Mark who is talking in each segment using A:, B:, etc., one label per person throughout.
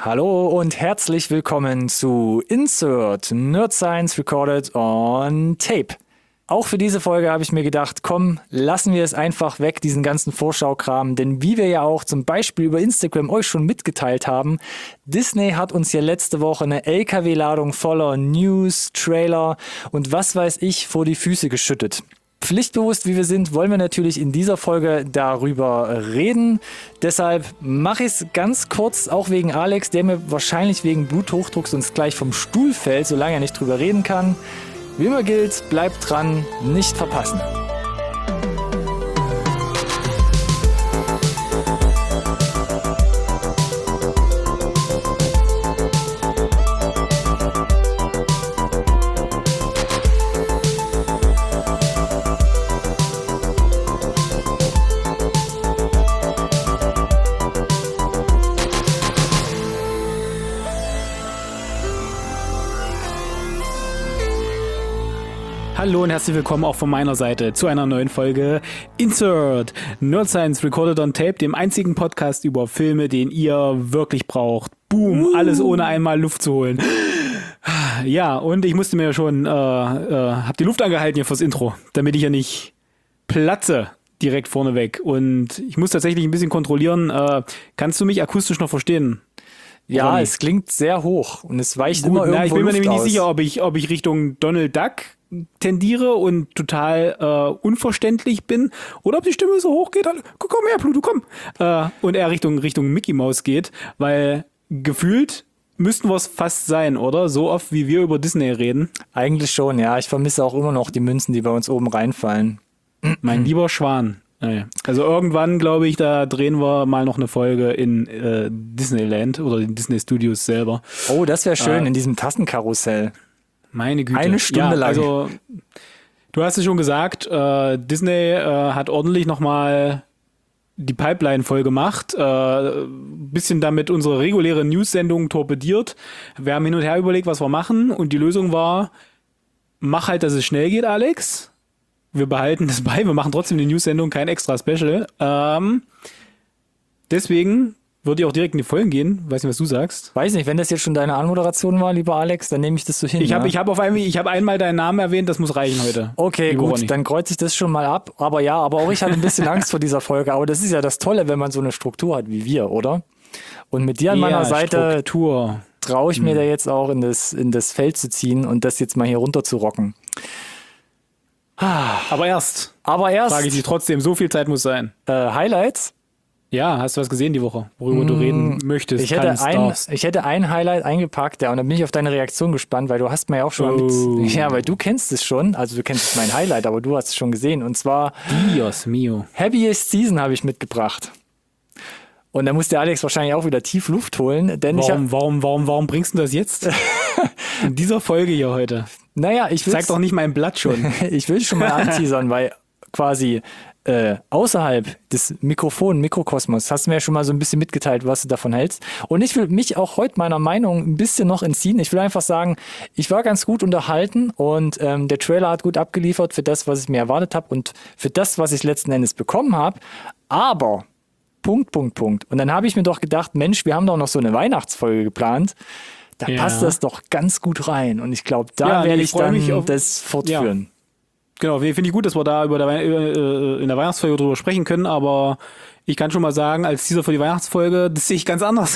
A: Hallo und herzlich willkommen zu Insert Nerd Science Recorded on Tape. Auch für diese Folge habe ich mir gedacht, komm, lassen wir es einfach weg, diesen ganzen Vorschaukram, denn wie wir ja auch zum Beispiel über Instagram euch schon mitgeteilt haben, Disney hat uns ja letzte Woche eine LKW-Ladung voller News, Trailer und was weiß ich vor die Füße geschüttet. Pflichtbewusst wie wir sind, wollen wir natürlich in dieser Folge darüber reden. Deshalb mache ich es ganz kurz, auch wegen Alex, der mir wahrscheinlich wegen Bluthochdrucks uns gleich vom Stuhl fällt, solange er nicht drüber reden kann. Wie immer gilt, bleibt dran, nicht verpassen.
B: Hallo und herzlich willkommen auch von meiner Seite zu einer neuen Folge Insert Nerd Science Recorded on Tape, dem einzigen Podcast über Filme, den ihr wirklich braucht. Boom, alles ohne einmal Luft zu holen. Ja, und ich musste mir schon, hab die Luft angehalten hier fürs Intro, damit ich ja nicht platze direkt vorneweg. Und ich muss tatsächlich ein bisschen kontrollieren, kannst du mich akustisch noch verstehen?
A: Ja, es klingt sehr hoch und es weicht immer irgendwo
B: ich bin mir
A: Luft
B: nämlich
A: aus.
B: nicht sicher, ob ich Richtung Donald Duck tendiere und total unverständlich bin oder ob die Stimme so hoch geht, komm her Pluto, komm, und er Richtung Mickey Mouse geht, weil gefühlt müssten wir es fast sein, oder? So oft, wie wir über Disney reden.
A: Eigentlich schon, ja. Ich vermisse auch immer noch die Münzen, die bei uns oben reinfallen.
B: Mein lieber Schwan. Also irgendwann, glaube ich, da drehen wir mal noch eine Folge in Disneyland oder den Disney Studios selber.
A: Oh, das wäre schön, in diesem Tassenkarussell.
B: Meine Güte.
A: Eine Stunde lang.
B: Also, du hast es schon gesagt, Disney hat ordentlich nochmal die Pipeline voll gemacht, bisschen damit unsere reguläre News-Sendung torpediert. Wir haben hin und her überlegt, was wir machen und die Lösung war, mach halt, dass es schnell geht, Alex. Wir behalten das bei, wir machen trotzdem die News-Sendung, kein extra Special. Deswegen würde ich auch direkt in die Folgen gehen. Weiß nicht, was du sagst.
A: Weiß nicht, wenn das jetzt schon deine Anmoderation war, lieber Alex, dann nehme ich das so hin.
B: Ich habe einmal deinen Namen erwähnt, das muss reichen heute.
A: Okay, gut, dann kreuze ich das schon mal ab. Aber auch ich hatte ein bisschen Angst vor dieser Folge. Aber das ist ja das Tolle, wenn man so eine Struktur hat wie wir, oder? Und mit dir an meiner Seite traue ich mir da jetzt auch in das Feld zu ziehen und das jetzt mal hier runter zu rocken.
B: Aber erst frage ich dich trotzdem, so viel Zeit muss sein.
A: Highlights?
B: Ja, hast du was gesehen die Woche, worüber du reden möchtest?
A: Ich hätte ein Highlight eingepackt, ja, und dann bin ich auf deine Reaktion gespannt, weil du hast mir ja auch schon mal weil du kennst es schon, also du kennst mein Highlight, aber du hast es schon gesehen, und zwar
B: Dios mio.
A: Happiest Season habe ich mitgebracht. Und da muss der Alex wahrscheinlich auch wieder tief Luft holen, denn
B: warum bringst du das jetzt? In dieser Folge hier heute.
A: Naja,
B: zeig doch nicht mein Blatt schon.
A: Ich will schon mal anteasern, weil quasi außerhalb des Mikrokosmos hast du mir ja schon mal so ein bisschen mitgeteilt, was du davon hältst. Und ich will mich auch heute meiner Meinung ein bisschen noch entziehen. Ich will einfach sagen, ich war ganz gut unterhalten und der Trailer hat gut abgeliefert für das, was ich mir erwartet habe und für das, was ich letzten Endes bekommen habe. Aber Punkt. Und dann habe ich mir doch gedacht, Mensch, wir haben doch noch so eine Weihnachtsfolge geplant. Da passt das doch ganz gut rein. Und ich glaube, da werde ich dann das fortführen.
B: Ja. Genau, finde ich gut, dass wir da in der Weihnachtsfolge drüber sprechen können, aber ich kann schon mal sagen, als Teaser für die Weihnachtsfolge, das sehe ich ganz anders.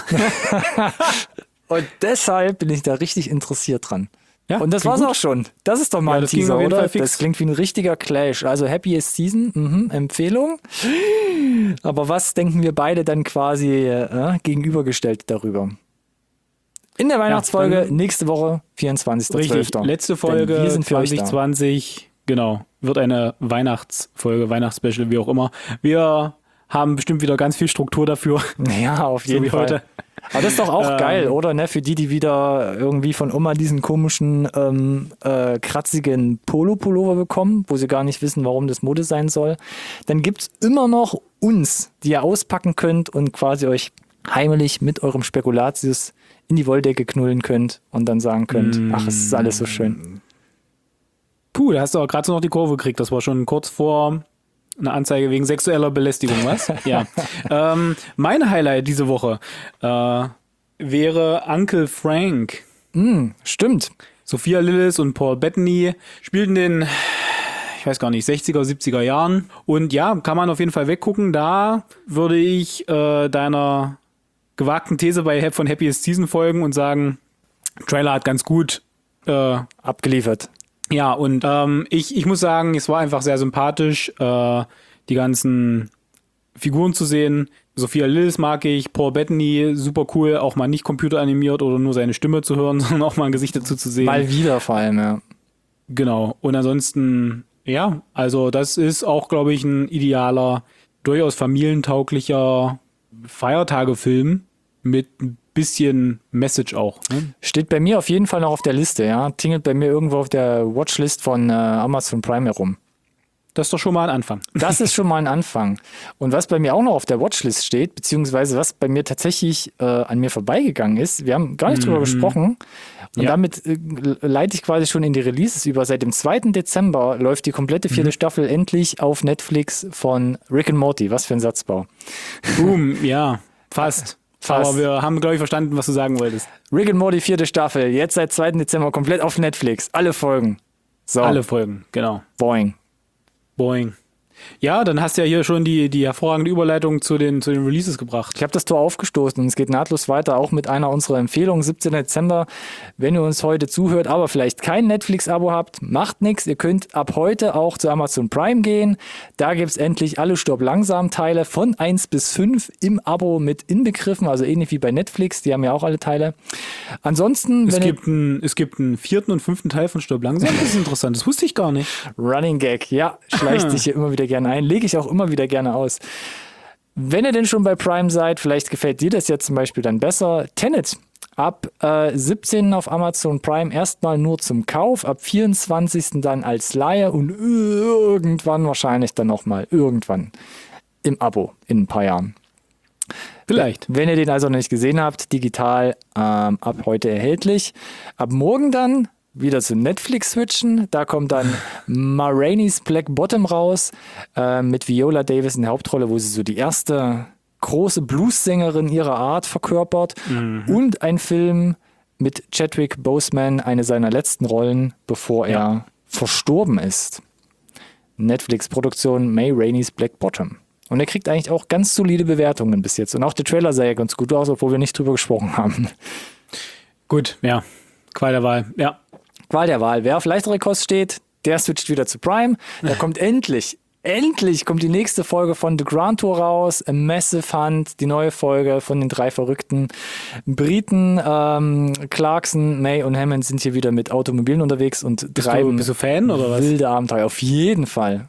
A: Und deshalb bin ich da richtig interessiert dran.
B: Ja,
A: und das war's auch schon. Das ist doch mal ein Teaser, oder? Das klingt wie ein richtiger Clash. Also Happiest Season, Empfehlung. Aber was denken wir beide dann quasi gegenübergestellt darüber? In der Weihnachtsfolge nächste Woche, 24.12.
B: Richtig, letzte Folge wir sind 2020. Genau, wird eine Weihnachtsfolge, Weihnachtsspecial, wie auch immer. Wir haben bestimmt wieder ganz viel Struktur dafür.
A: Ja, auf jeden Fall. Heute. Aber das ist doch auch geil, oder? Ne? Für die wieder irgendwie von Oma diesen komischen, kratzigen Polo-Pullover bekommen, wo sie gar nicht wissen, warum das Mode sein soll. Dann gibt's immer noch uns, die ihr auspacken könnt und quasi euch heimlich mit eurem Spekulatius in die Wolldecke knullen könnt und dann sagen könnt, ach, es ist alles so schön.
B: Puh, da hast du auch gerade so noch die Kurve gekriegt. Das war schon kurz vor einer Anzeige wegen sexueller Belästigung, was? Ja. Mein Highlight diese Woche. wäre Uncle Frank.
A: Stimmt.
B: Sophia Lillis und Paul Bettany spielten den, ich weiß gar nicht, 60er, 70er Jahren. Und ja, kann man auf jeden Fall weggucken. Da würde ich deiner gewagten These von Happiest Season folgen und sagen, Trailer hat ganz gut
A: abgeliefert.
B: Ja, und ich muss sagen, es war einfach sehr sympathisch, die ganzen Figuren zu sehen. Sophia Lillis mag ich, Paul Bettany, super cool, auch mal nicht computeranimiert oder nur seine Stimme zu hören, sondern auch mal ein Gesicht dazu zu sehen.
A: Mal wieder vor allem, ja.
B: Genau. Und ansonsten, ja, also das ist auch, glaube ich, ein idealer, durchaus familientauglicher Feiertagefilm mit ein bisschen Message auch. Ne?
A: Steht bei mir auf jeden Fall noch auf der Liste, ja. Tingelt bei mir irgendwo auf der Watchlist von Amazon Prime herum.
B: Das ist doch schon mal ein Anfang.
A: Das ist schon mal ein Anfang. Und was bei mir auch noch auf der Watchlist steht, beziehungsweise was bei mir tatsächlich an mir vorbeigegangen ist, wir haben gar nicht drüber gesprochen, und damit leite ich quasi schon in die Releases über. Seit dem 2. Dezember läuft die komplette 4. Staffel endlich auf Netflix von Rick and Morty. Was für ein Satzbau.
B: Boom, ja, fast. Aber wir haben, glaube ich, verstanden, was du sagen wolltest.
A: Rick and Morty 4. Staffel, jetzt seit 2. Dezember komplett auf Netflix. Alle Folgen. So.
B: Alle Folgen, genau.
A: Boing.
B: Ja, dann hast du ja hier schon die hervorragende Überleitung zu den Releases gebracht.
A: Ich habe das Tor aufgestoßen und es geht nahtlos weiter, auch mit einer unserer Empfehlungen, 17. Dezember. Wenn ihr uns heute zuhört, aber vielleicht kein Netflix-Abo habt, macht nichts. Ihr könnt ab heute auch zu Amazon Prime gehen. Da gibt's endlich alle Stirb-Langsam-Teile von 1 bis 5 im Abo mit inbegriffen, also ähnlich wie bei Netflix, die haben ja auch alle Teile. Ansonsten,
B: es gibt einen 4. und 5. Teil von Stirb langsam, das ist interessant, das wusste ich gar nicht.
A: Running Gag, ja, schleicht sich hier immer wieder gerne ein, lege ich auch immer wieder gerne aus. Wenn ihr denn schon bei Prime seid, vielleicht gefällt dir das jetzt zum Beispiel dann besser. Tenet, ab 17. auf Amazon Prime erstmal nur zum Kauf, ab 24. dann als Leihe und irgendwann wahrscheinlich dann nochmal irgendwann im Abo in ein paar Jahren.
B: Vielleicht.
A: Wenn ihr den also noch nicht gesehen habt, digital ab heute erhältlich. Ab morgen dann wieder zu Netflix switchen. Da kommt dann Ma Rainey's Black Bottom raus mit Viola Davis in der Hauptrolle, wo sie so die erste große Blues-Sängerin ihrer Art verkörpert. Und ein Film mit Chadwick Boseman, eine seiner letzten Rollen, bevor er verstorben ist. Netflix-Produktion Ma Rainey's Black Bottom. Und er kriegt eigentlich auch ganz solide Bewertungen bis jetzt. Und auch der Trailer sah ja ganz gut aus, obwohl wir nicht drüber gesprochen haben.
B: Gut, ja. Qual der Wahl, ja.
A: Qual der Wahl. Wer auf leichtere Kost steht, der switcht wieder zu Prime. Da kommt endlich kommt die nächste Folge von The Grand Tour raus. A Massive Hunt, die neue Folge von den 3 verrückten Briten. Clarkson, May und Hammond sind hier wieder mit Automobilen unterwegs und treiben
B: bist du Fan oder was?
A: Wilde Abenteuer. Auf jeden Fall.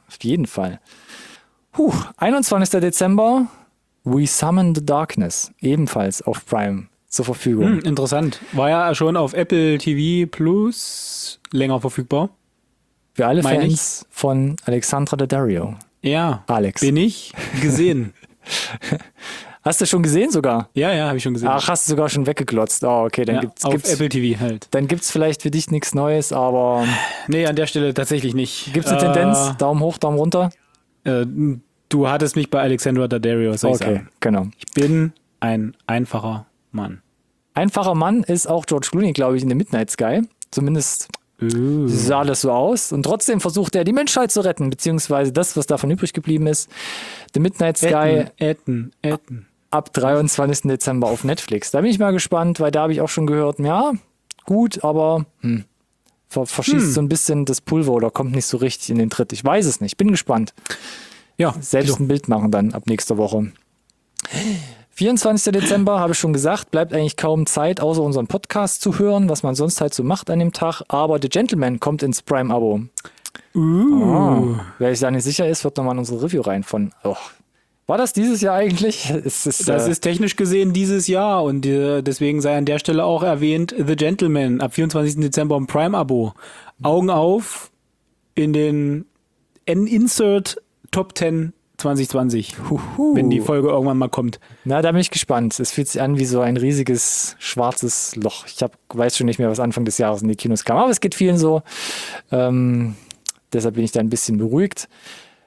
A: 21. Dezember, We Summon the Darkness. Ebenfalls auf Prime zur Verfügung.
B: Interessant. War ja schon auf Apple TV Plus länger verfügbar.
A: Für alle Fans von Alexandra Daddario.
B: Ja,
A: Alex.
B: Bin ich gesehen.
A: Hast du schon gesehen sogar?
B: Ja, habe ich schon gesehen.
A: Ach, hast du sogar schon weggeglotzt. Oh, okay, dann gibt's
B: Apple TV halt.
A: Dann gibt's vielleicht für dich nichts Neues, aber
B: nee, an der Stelle tatsächlich nicht.
A: Gibt's eine Tendenz? Daumen hoch, Daumen runter?
B: Du hattest mich bei Alexandra Daddario, soll ich sagen.
A: Okay, genau.
B: Ich bin ein einfacher Mann.
A: Einfacher Mann ist auch George Clooney, glaube ich, in The Midnight Sky. Zumindest sah das so aus. Und trotzdem versucht er, die Menschheit zu retten, beziehungsweise das, was davon übrig geblieben ist. The Midnight Sky ab 23. Dezember auf Netflix. Da bin ich mal gespannt, weil da habe ich auch schon gehört, ja, gut, aber verschießt so ein bisschen das Pulver oder kommt nicht so richtig in den Tritt. Ich weiß es nicht, bin gespannt.
B: Ja,
A: selbst ein Bild machen dann ab nächster Woche. 24. Dezember, habe ich schon gesagt, bleibt eigentlich kaum Zeit, außer unseren Podcast zu hören, was man sonst halt so macht an dem Tag. Aber The Gentleman kommt ins Prime-Abo. Wer sich da nicht sicher ist, wird nochmal in unsere Review rein von. War das dieses Jahr eigentlich?
B: Das ist technisch gesehen dieses Jahr und deswegen sei an der Stelle auch erwähnt The Gentleman ab 24. Dezember im Prime-Abo. Augen auf in den Insert Top 10 2020, wenn die Folge irgendwann mal kommt.
A: Na, da bin ich gespannt. Es fühlt sich an wie so ein riesiges schwarzes Loch. Ich weiß schon nicht mehr, was Anfang des Jahres in die Kinos kam, aber es geht vielen so. Deshalb bin ich da ein bisschen beruhigt.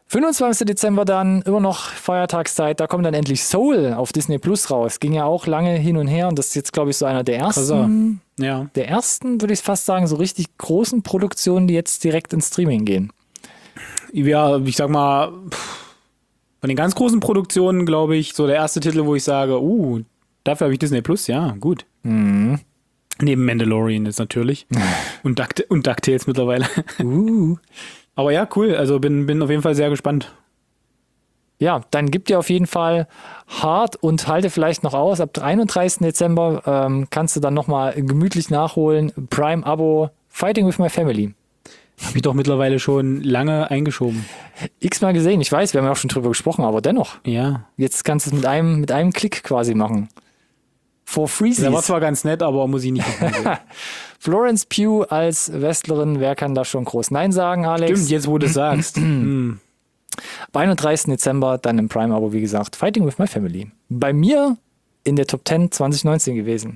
A: 25. Dezember dann, immer noch Feiertagszeit, da kommt dann endlich Soul auf Disney Plus raus. Ging ja auch lange hin und her und das ist jetzt, glaube ich, so einer der ersten, würde ich fast sagen, so richtig großen Produktionen, die jetzt direkt ins Streaming gehen.
B: Ja, ich sag mal, von den ganz großen Produktionen, glaube ich, so der erste Titel, wo ich sage, dafür habe ich Disney Plus, ja, gut.
A: Mhm.
B: Neben Mandalorian jetzt natürlich. und DuckTales mittlerweile. Aber ja, cool. Also bin auf jeden Fall sehr gespannt.
A: Ja, dann gib dir auf jeden Fall hart und halte vielleicht noch aus. Ab 31. Dezember kannst du dann nochmal gemütlich nachholen. Prime-Abo Fighting with My Family.
B: Habe ich doch mittlerweile schon lange eingeschoben.
A: X-mal gesehen. Ich weiß, wir haben ja auch schon drüber gesprochen, aber dennoch.
B: Ja.
A: Jetzt kannst du es mit einem Klick quasi machen. For Freezies.
B: Der war zwar ganz nett, aber muss ich nicht machen.
A: Florence Pugh als Wrestlerin, wer kann da schon groß Nein sagen, Alex?
B: Stimmt, jetzt wo du sagst.
A: Am 31. Dezember dann im Prime-Abo, wie gesagt, Fighting with My Family. Bei mir in der Top 10 2019 gewesen.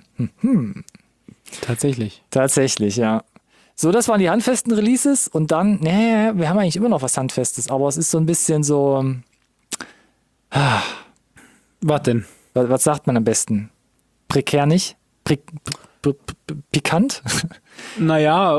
A: Tatsächlich, ja. So, das waren die handfesten Releases und dann, wir haben eigentlich immer noch was Handfestes, aber es ist so ein bisschen so.
B: Was denn?
A: Was sagt man am besten? Prekär nicht? Pikant?
B: Naja,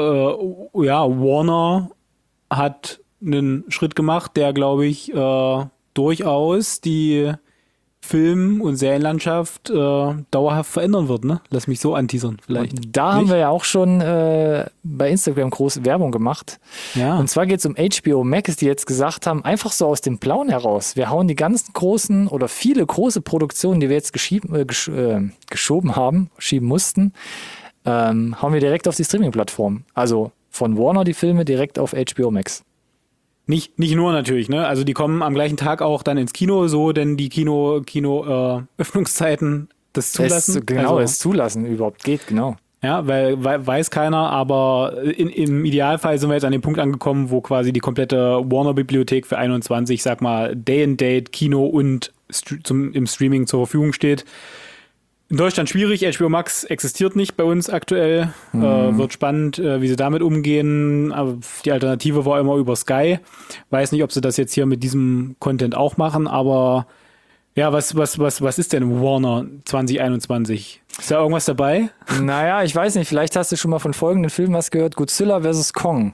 B: Warner hat einen Schritt gemacht, der, glaube ich, durchaus die Film- und Serienlandschaft dauerhaft verändern wird, ne? Lass mich so anteasern vielleicht.
A: Und da haben wir ja auch schon bei Instagram große Werbung gemacht.
B: Ja.
A: Und zwar geht es um HBO Max, die jetzt gesagt haben, einfach so aus dem Blauen heraus, wir hauen die ganzen großen oder viele große Produktionen, die wir jetzt geschoben haben, schieben mussten, hauen wir direkt auf die Streaming-Plattform. Also von Warner die Filme direkt auf HBO Max.
B: Nicht nur natürlich, ne? Also die kommen am gleichen Tag auch dann ins Kino, so denn die Öffnungszeiten das zulassen.
A: Es zulassen überhaupt geht, genau.
B: Ja, weil weiß keiner, aber im Idealfall sind wir jetzt an dem Punkt angekommen, wo quasi die komplette Warner-Bibliothek für 21, sag mal, Day and Date, Kino und im Streaming zur Verfügung steht. In Deutschland schwierig, HBO Max existiert nicht bei uns aktuell. Wird spannend, wie sie damit umgehen. Aber die Alternative war immer über Sky. Weiß nicht, ob sie das jetzt hier mit diesem Content auch machen, aber ja, was ist denn Warner 2021? Ist da irgendwas dabei?
A: Naja, ich weiß nicht, vielleicht hast du schon mal von folgenden Filmen was gehört. Godzilla vs. Kong.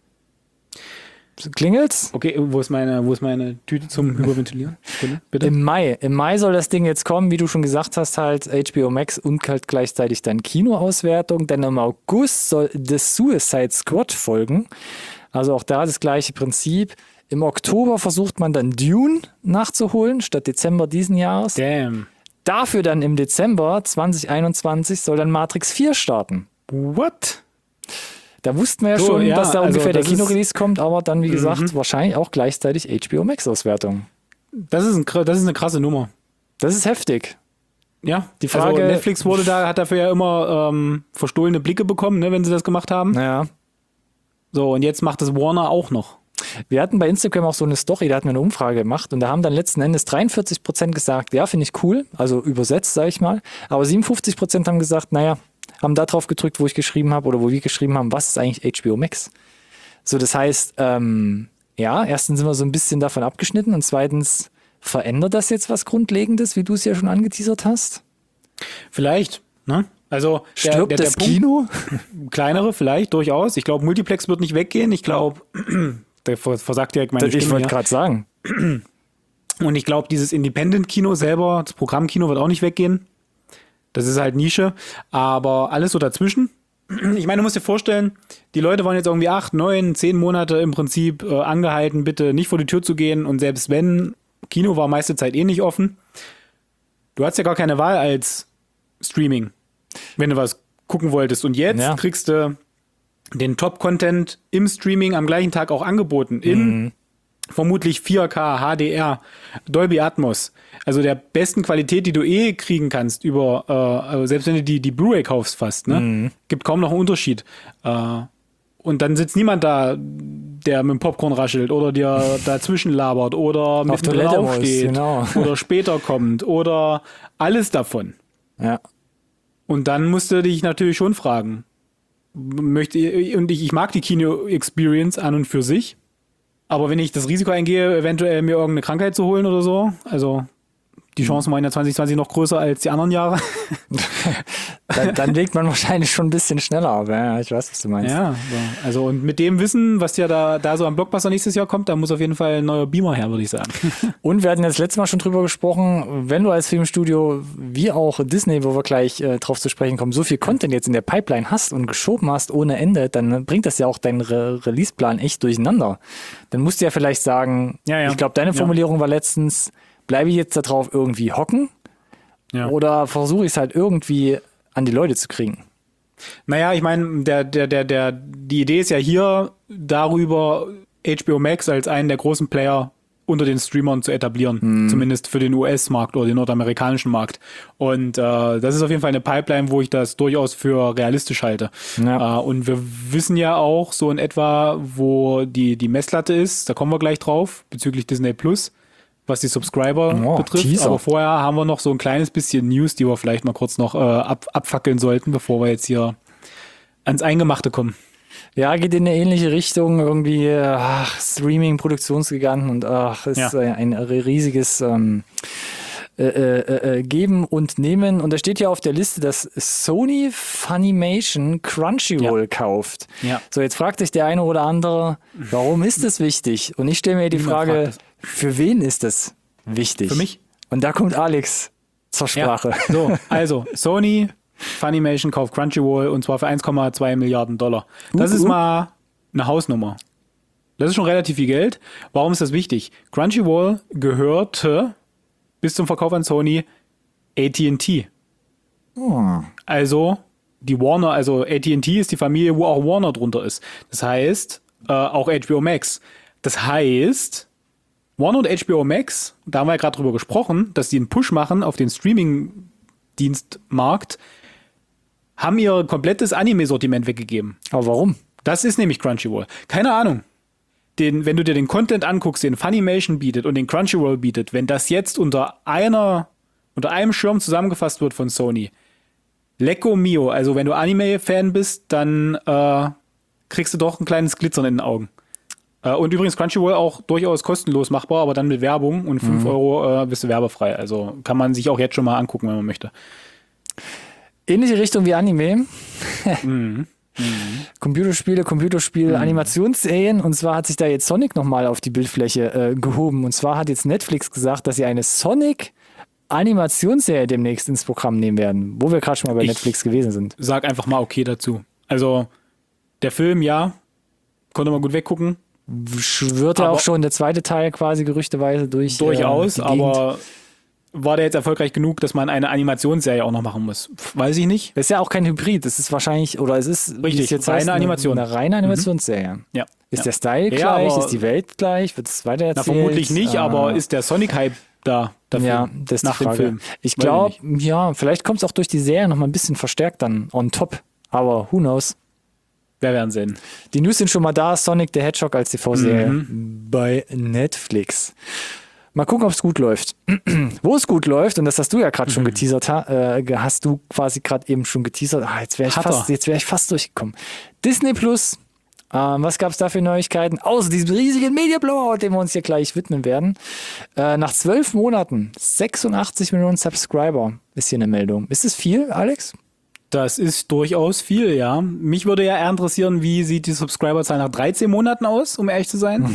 A: Klingelt's?
B: Okay, wo ist meine Tüte zum Hyperventilieren? Bitte?
A: Im Mai soll das Ding jetzt kommen, wie du schon gesagt hast, halt HBO Max und halt gleichzeitig dann Kinoauswertung. Dann im August soll The Suicide Squad folgen. Also auch da das gleiche Prinzip. Im Oktober versucht man dann Dune nachzuholen, statt Dezember diesen Jahres.
B: Damn.
A: Dafür dann im Dezember 2021 soll dann Matrix 4 starten.
B: What?
A: Da wussten wir ja schon, dass da ungefähr der Kinorelease kommt, aber dann, wie gesagt, wahrscheinlich auch gleichzeitig HBO Max-Auswertung.
B: Das ist eine krasse Nummer.
A: Das ist heftig.
B: Ja,
A: die Frage.
B: Also Netflix hat dafür ja immer verstohlene Blicke bekommen, ne, wenn sie das gemacht haben.
A: Ja.
B: So, und jetzt macht das Warner auch noch.
A: Wir hatten bei Instagram auch so eine Story, da hatten wir eine Umfrage gemacht und da haben dann letzten Endes 43% gesagt, ja, finde ich cool, also übersetzt, sage ich mal. Aber 57% haben gesagt, naja, haben da drauf gedrückt, wo ich geschrieben habe oder wo wir geschrieben haben, was ist eigentlich HBO Max? So, das heißt, erstens sind wir so ein bisschen davon abgeschnitten und zweitens, verändert das jetzt was Grundlegendes, wie du es ja schon angeteasert hast?
B: Vielleicht, ne? Also
A: stirbt
B: der
A: das
B: Punkt,
A: Kino?
B: Kleinere vielleicht, durchaus. Ich glaube, Multiplex wird nicht weggehen. Ich glaube, der versagt direkt meine Stimme.
A: Ich wollte gerade sagen.
B: Und ich glaube, dieses Independent-Kino selber, das Programmkino wird auch nicht weggehen. Das ist halt Nische. Aber alles so dazwischen. Ich meine, du musst dir vorstellen, die Leute waren jetzt irgendwie 8, 9, 10 Monate im Prinzip angehalten, bitte nicht vor die Tür zu gehen. Und selbst wenn, Kino war meiste Zeit eh nicht offen. Du hast ja gar keine Wahl als Streaming, wenn du was gucken wolltest. Und jetzt kriegst du den Top-Content im Streaming am gleichen Tag auch angeboten. In vermutlich 4K, HDR, Dolby Atmos. Also der besten Qualität, die du kriegen kannst über, selbst wenn du die Blu-ray kaufst fast, ne? Gibt kaum noch einen Unterschied. Und dann sitzt niemand da, der mit dem Popcorn raschelt oder dir dazwischen labert oder mit dem Toilette aufsteht oder später kommt oder alles davon.
A: Ja.
B: Und dann musst du dich natürlich schon fragen, ich mag die Kino-Experience an und für sich, Aber wenn ich das Risiko eingehe, eventuell mir irgendeine Krankheit zu holen oder so, also die Chancen waren ja 2020 noch größer als die anderen Jahre.
A: Dann legt man wahrscheinlich schon ein bisschen schneller ab. Ja, ich weiß, was du meinst.
B: Ja, also und mit dem Wissen, was ja da so am Blockbuster nächstes Jahr kommt, da muss auf jeden Fall ein neuer Beamer her, würde ich sagen.
A: Und wir hatten jetzt letztes Mal schon drüber gesprochen, wenn du als Filmstudio, wie auch Disney, wo wir gleich drauf zu sprechen kommen, so viel Content jetzt in der Pipeline hast und geschoben hast ohne Ende, dann bringt das ja auch deinen Releaseplan echt durcheinander. Dann musst du ja vielleicht sagen, ich glaube, deine Formulierung war letztens, bleibe ich jetzt da drauf irgendwie hocken oder versuche ich es halt irgendwie an die Leute zu kriegen?
B: Naja, ich meine, die Idee ist ja hier, darüber HBO Max als einen der großen Player unter den Streamern zu etablieren. Zumindest für den US-Markt oder den nordamerikanischen Markt. Und das ist auf jeden Fall eine Pipeline, wo ich das durchaus für realistisch halte. Ja. Und wir wissen ja auch so in etwa, wo die Messlatte ist. Da kommen wir gleich drauf, bezüglich Disney Plus, was die Subscriber betrifft. Teaser. Aber vorher haben wir noch so ein kleines bisschen News, die wir vielleicht mal kurz noch abfackeln sollten, bevor wir jetzt hier ans Eingemachte kommen.
A: Ja, geht in eine ähnliche Richtung. Irgendwie, Streaming, Produktionsgiganten und ist ein riesiges Geben und Nehmen. Und da steht ja auf der Liste, dass Sony Funimation Crunchyroll kauft. Ja. So, jetzt fragt sich der eine oder andere, warum ist das wichtig? Und ich stelle mir die Frage, für wen ist das wichtig?
B: Für mich.
A: Und da kommt Alex zur Sprache.
B: Ja. So, also Sony Funimation kauft Crunchyroll und zwar für 1,2 Milliarden $. Das ist mal eine Hausnummer. Das ist schon relativ viel Geld. Warum ist das wichtig? Crunchyroll gehörte bis zum Verkauf an Sony AT&T. Also die Warner, also AT&T ist die Familie, wo auch Warner drunter ist. Das heißt, auch HBO Max. Das heißt, Warner und HBO Max, da haben wir ja gerade drüber gesprochen, dass die einen Push machen auf den Streaming-Dienstmarkt, haben ihr komplettes Anime-Sortiment weggegeben.
A: Aber warum?
B: Das ist nämlich Crunchyroll. Keine Ahnung. Wenn du dir den Content anguckst, den Funimation bietet und den Crunchyroll bietet, wenn das jetzt unter einem Schirm zusammengefasst wird von Sony, Lecco Mio, also wenn du Anime-Fan bist, dann kriegst du doch ein kleines Glitzern in den Augen. Und übrigens Crunchyroll auch durchaus kostenlos machbar, aber dann mit Werbung und 5 Euro bist du werbefrei. Also kann man sich auch jetzt schon mal angucken, wenn man möchte.
A: Ähnliche Richtung wie Anime. Computerspiele, Animationsserien. Und zwar hat sich da jetzt Sonic nochmal auf die Bildfläche gehoben. Und zwar hat jetzt Netflix gesagt, dass sie eine Sonic-Animationsserie demnächst ins Programm nehmen werden. Wo wir gerade schon mal bei Netflix gewesen sind.
B: Sag einfach mal okay dazu. Also der Film, konnte man gut weggucken.
A: Schwirrt ja auch schon der zweite Teil quasi gerüchteweise durch.
B: Durchaus, aber war der jetzt erfolgreich genug, dass man eine Animationsserie auch noch machen muss? Weiß ich nicht.
A: Das ist ja auch kein Hybrid, das ist wahrscheinlich, oder es ist
B: richtig, jetzt reine Animation.
A: Eine reine Animationsserie.
B: Ja.
A: Ist der Style gleich? Ist die Welt gleich? Wird es weitererzählt?
B: Vermutlich nicht, aber ist der Sonic-Hype da dafür?
A: Ja, das ist
B: nach
A: die Frage.
B: Dem Film.
A: Ich glaube, vielleicht kommt es auch durch die Serie noch mal ein bisschen verstärkt dann on top. Aber who knows?
B: Wir werden sehen.
A: Die News sind schon mal da. Sonic the Hedgehog als TV-Serie bei Netflix. Mal gucken, ob es gut läuft. Wo es gut läuft, und das hast du ja gerade schon geteasert, hast du quasi gerade eben schon geteasert. Jetzt wäre ich fast durchgekommen. Disney Plus, was gab es da für Neuigkeiten? Außer diesem riesigen Media Blowout, dem wir uns hier gleich widmen werden. Nach 12 Monaten 86 Millionen Subscriber ist hier eine Meldung. Ist es viel, Alex?
B: Das ist durchaus viel, ja. Mich würde ja eher interessieren, wie sieht die Subscriberzahl nach 13 Monaten aus, um ehrlich zu sein?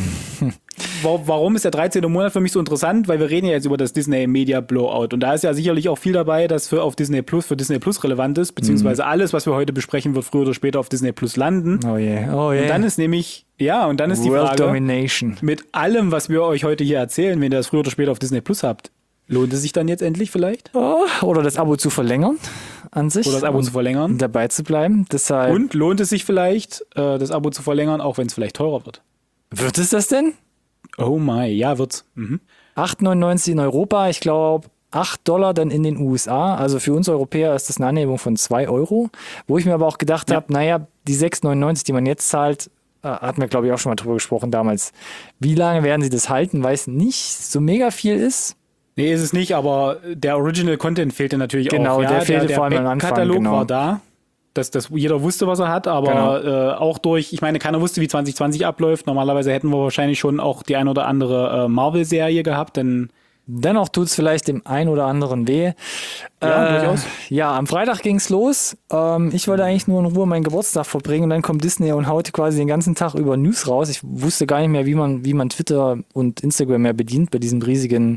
B: Warum ist der 13. Monat für mich so interessant? Weil wir reden ja jetzt über das Disney Media Blowout. Und da ist ja sicherlich auch viel dabei, das für Disney Plus relevant ist, beziehungsweise alles, was wir heute besprechen, wird früher oder später auf Disney Plus landen.
A: Oh yeah.
B: Und dann ist nämlich, die Frage,
A: Domination.
B: Mit allem, was wir euch heute hier erzählen, wenn ihr das früher oder später auf Disney Plus habt, lohnt es sich dann jetzt endlich vielleicht?
A: Oder das Abo zu verlängern an sich.
B: Oder das Abo zu verlängern.
A: Dabei zu bleiben. Deshalb
B: und lohnt es sich vielleicht, das Abo zu verlängern, auch wenn es vielleicht teurer wird?
A: Wird es das denn?
B: Oh my, ja, wird's.
A: 8,99 in Europa, ich glaube $8 dann in den USA. Also für uns Europäer ist das eine Anhebung von 2 Euro. Wo ich mir aber auch gedacht habe, die 6,99, die man jetzt zahlt, hatten wir, glaube ich, auch schon mal drüber gesprochen damals. Wie lange werden sie das halten? Weil es nicht so mega viel ist.
B: Nee, ist es nicht, aber der Original Content fehlte natürlich auch.
A: Genau, der fehlte vor allem am Anfang.
B: Der Katalog war da. dass jeder wusste, was er hat, aber auch durch, ich meine, keiner wusste, wie 2020 abläuft. Normalerweise hätten wir wahrscheinlich schon auch die ein oder andere Marvel-Serie gehabt, denn
A: dennoch tut es vielleicht dem einen oder anderen weh.
B: Ja, durchaus.
A: Ja, am Freitag ging's los. Ich wollte eigentlich nur in Ruhe meinen Geburtstag verbringen und dann kommt Disney und haut quasi den ganzen Tag über News raus. Ich wusste gar nicht mehr, wie man Twitter und Instagram mehr bedient bei diesem riesigen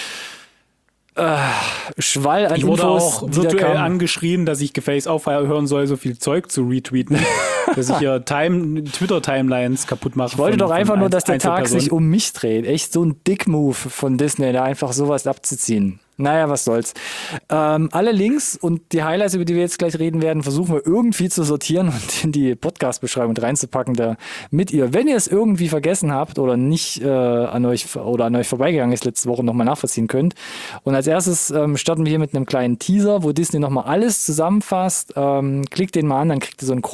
A: Schwall an
B: ich wurde
A: Infos,
B: auch
A: die da
B: virtuell
A: kamen.
B: angeschrien, dass ich gefälligst aufhören soll, so viel Zeug zu retweeten, dass ich hier Twitter-Timelines kaputt mache.
A: Ich wollte doch einfach nur, dass der Tag sich um mich dreht. Echt so ein Dick-Move von Disney, da einfach sowas abzuziehen. Naja, was soll's. Alle Links und die Highlights, über die wir jetzt gleich reden werden, versuchen wir irgendwie zu sortieren und in die Podcast-Beschreibung reinzupacken, damit ihr, wenn ihr es irgendwie vergessen habt oder nicht an euch vorbeigegangen ist letzte Woche, nochmal nachvollziehen könnt. Und als erstes starten wir hier mit einem kleinen Teaser, wo Disney nochmal alles zusammenfasst. Klickt den mal an, dann kriegt ihr so einen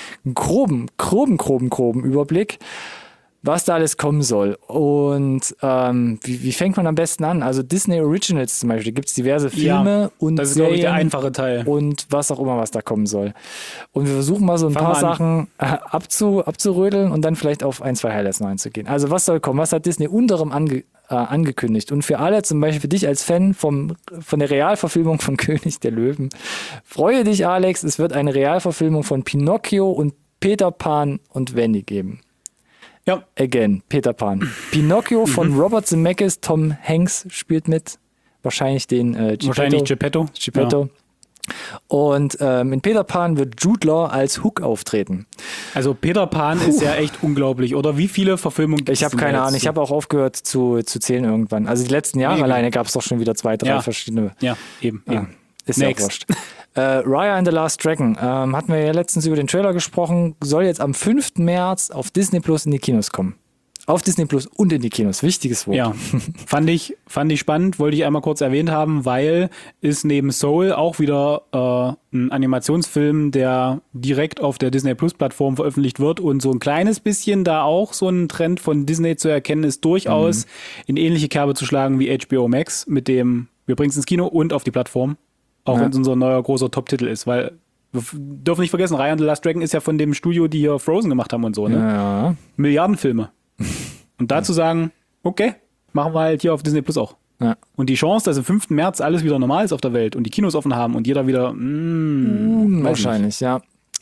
A: groben Überblick, was da alles kommen soll. Und wie fängt man am besten an? Also Disney Originals zum Beispiel, gibt es diverse Filme und
B: das ist,
A: Serien
B: glaube ich, der einfache Teil.
A: und was auch immer, was da kommen soll. Und wir versuchen mal so ein paar Sachen abzurödeln und dann vielleicht auf ein, zwei Highlights noch einzugehen. Also was soll kommen? Was hat Disney unterem angekündigt? Und für alle, zum Beispiel für dich als Fan von der Realverfilmung von König der Löwen, freue dich, Alex, es wird eine Realverfilmung von Pinocchio und Peter Pan und Wendy geben.
B: Ja.
A: Again, Peter Pan. Pinocchio von Robert Zemeckis, Tom Hanks spielt mit. Wahrscheinlich den
B: Geppetto.
A: Geppetto. Ja. Und in Peter Pan wird Jude Law als Hook auftreten.
B: Also Peter Pan ist ja echt unglaublich, oder? Wie viele Verfilmungen gibt es?
A: Ich habe keine Ahnung. Ich habe auch aufgehört zu zählen irgendwann. Also die letzten Jahre alleine gab es doch schon wieder 2, 3 verschiedene.
B: Ja, eben.
A: Ist ja auch wurscht. Raya and the Last Dragon. Hatten wir ja letztens über den Trailer gesprochen. Soll jetzt am 5. März auf Disney Plus in die Kinos kommen. Auf Disney Plus und in die Kinos. Wichtiges Wort.
B: Ja, fand ich spannend. Wollte ich einmal kurz erwähnt haben, weil ist neben Soul auch wieder ein Animationsfilm, der direkt auf der Disney Plus Plattform veröffentlicht wird und so ein kleines bisschen da auch so ein Trend von Disney zu erkennen ist, durchaus in ähnliche Kerbe zu schlagen wie HBO Max, mit dem wir bringen es ins Kino und auf die Plattform. Auch wenn es unser neuer großer Top-Titel ist, weil wir dürfen nicht vergessen, Raya and the Last Dragon ist ja von dem Studio, die hier Frozen gemacht haben und so, ne?
A: Ja.
B: Milliardenfilme. Und dazu sagen, okay, machen wir halt hier auf Disney Plus auch.
A: Ja.
B: Und die Chance, dass am 5. März alles wieder normal ist auf der Welt und die Kinos offen haben und jeder wieder,
A: wahrscheinlich, ja.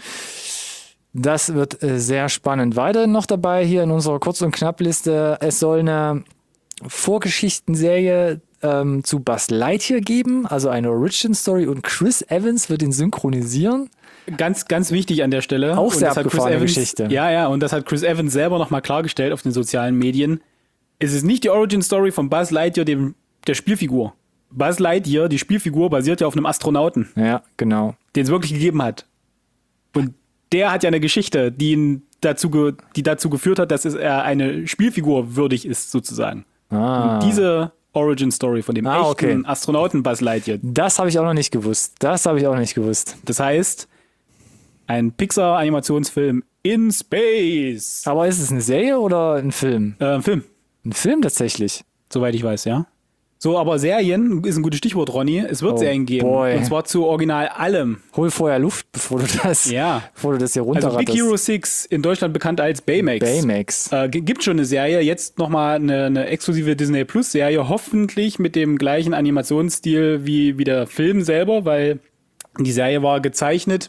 A: Das wird sehr spannend. Weiterhin noch dabei hier in unserer Kurz- und Knappliste, es soll eine Vorgeschichtenserie zu Buzz Lightyear geben, also eine Origin-Story und Chris Evans wird ihn synchronisieren.
B: Ganz, ganz wichtig an der Stelle.
A: Auch
B: und
A: sehr
B: das hat Chris
A: abgefahrene
B: Evans,
A: Geschichte.
B: Ja, und das hat Chris Evans selber nochmal klargestellt auf den sozialen Medien. Es ist nicht die Origin-Story von Buzz Lightyear, der Spielfigur. Buzz Lightyear, die Spielfigur, basiert ja auf einem Astronauten,
A: Ja, genau.
B: den es wirklich gegeben hat. Und der hat ja eine Geschichte, die dazu geführt hat, dass er eine Spielfigur würdig ist, sozusagen. Und diese Origin-Story von dem echten Astronauten Buzz Lightyear.
A: Das habe ich auch noch nicht gewusst. Das
B: heißt, ein Pixar-Animationsfilm in Space.
A: Aber ist es eine Serie oder ein Film?
B: Ein Film,
A: Ein Film tatsächlich.
B: soweit ich weiß, ja. So, aber Serien ist ein gutes Stichwort, Ronny. Es wird Serien geben.
A: boy.
B: Und zwar zu original allem.
A: Hol vorher Luft, bevor du das hier
B: Also
A: runterratterst.
B: Big Hero 6, in Deutschland bekannt als Baymax.
A: Baymax.
B: Gibt schon eine Serie, jetzt nochmal eine exklusive Disney Plus Serie, hoffentlich mit dem gleichen Animationsstil wie der Film selber, weil die Serie war gezeichnet.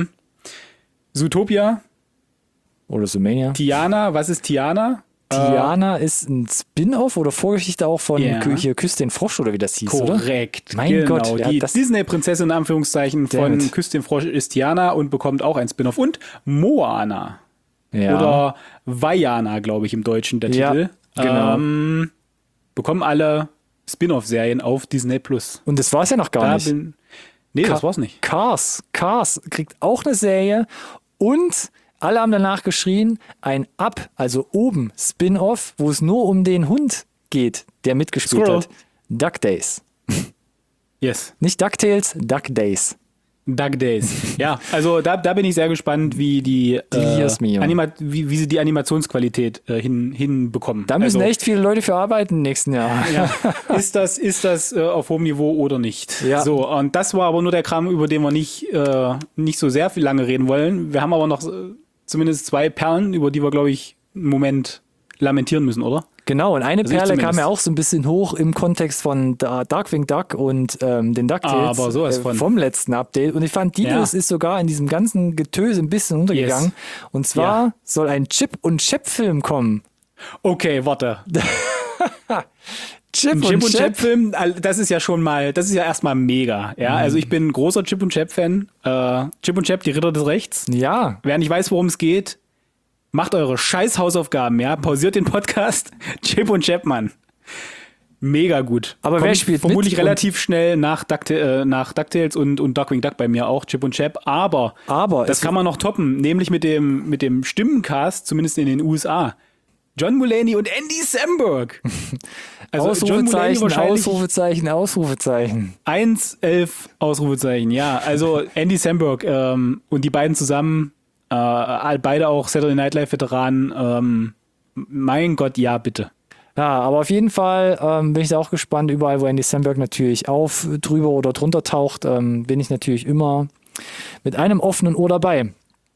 B: Zootopia,
A: Oder Zoomania.
B: Tiana, was ist Tiana?
A: Tiana ist ein Spin-off oder Vorgeschichte auch von hier Küss den Frosch oder wie das hieß, oder?
B: Korrekt,
A: Mein
B: genau.
A: Gott, ja,
B: Die
A: das-
B: Disney-Prinzessin in Anführungszeichen von
A: Damit.
B: Küss den Frosch ist Tiana und bekommt auch ein Spin-off. Und Moana.
A: Ja.
B: Oder Vaiana, glaube ich, im Deutschen der
A: Ja,
B: Titel.
A: genau.
B: Bekommen alle Spin-off-Serien auf Disney Plus.
A: Und das war es ja noch gar nicht.
B: Das war's nicht.
A: Cars kriegt auch eine Serie und alle haben danach geschrien, ein Up, also oben Spin-off, wo es nur um den Hund geht, der mitgespielt
B: Squirrel.
A: hat. Duck Days.
B: Yes.
A: Nicht DuckTales, Duck Days.
B: Duck Days. Ja, also da bin ich sehr gespannt, wie wie sie die Animationsqualität hinbekommen.
A: Da müssen
B: also,
A: echt viele Leute für arbeiten im nächsten Jahr.
B: Ja, ist das auf hohem Niveau oder nicht?
A: Ja.
B: So, und das war aber nur der Kram, über den wir nicht so sehr viel lange reden wollen. Wir haben aber noch zumindest 2 Perlen, über die wir, glaube ich, im Moment lamentieren müssen, oder?
A: Genau, und eine
B: Also ich
A: Perle kam
B: zumindest.
A: ja auch so ein bisschen hoch im Kontext von Darkwing Duck und den DuckTales
B: Aber sowas von.
A: vom letzten Update. Und ich fand, die News ist sogar in diesem ganzen Getöse ein bisschen untergegangen.
B: Yes.
A: Und zwar soll ein Chip- und Chap-Film kommen.
B: Okay, warte.
A: Chip
B: Ein Chip und Chap-Film, das ist ja erstmal mega. Ja, also ich bin ein großer Chip und Chap-Fan. Chip und Chap, die Ritter des Rechts.
A: Ja.
B: Wer nicht weiß, worum es geht, macht eure scheiß Hausaufgaben, ja. Pausiert den Podcast. Chip und Chap, Mann. Mega gut.
A: Aber wer spielt
B: vermutlich
A: mit?
B: relativ schnell nach DuckTales und Darkwing Duck bei mir auch, Chip und Chap. Aber das kann man noch toppen, nämlich mit dem Stimmencast, zumindest in den USA. John Mulaney und Andy Samberg. Also John Mulaney wahrscheinlich
A: Ausrufezeichen.
B: 1,11 Ausrufezeichen, ja. Also Andy Samberg und die beiden zusammen, beide auch Saturday Night Live Veteranen. Mein Gott, ja, bitte.
A: Ja, aber auf jeden Fall bin ich da auch gespannt. Überall, wo Andy Samberg natürlich drüber oder drunter taucht, bin ich natürlich immer mit einem offenen Ohr dabei.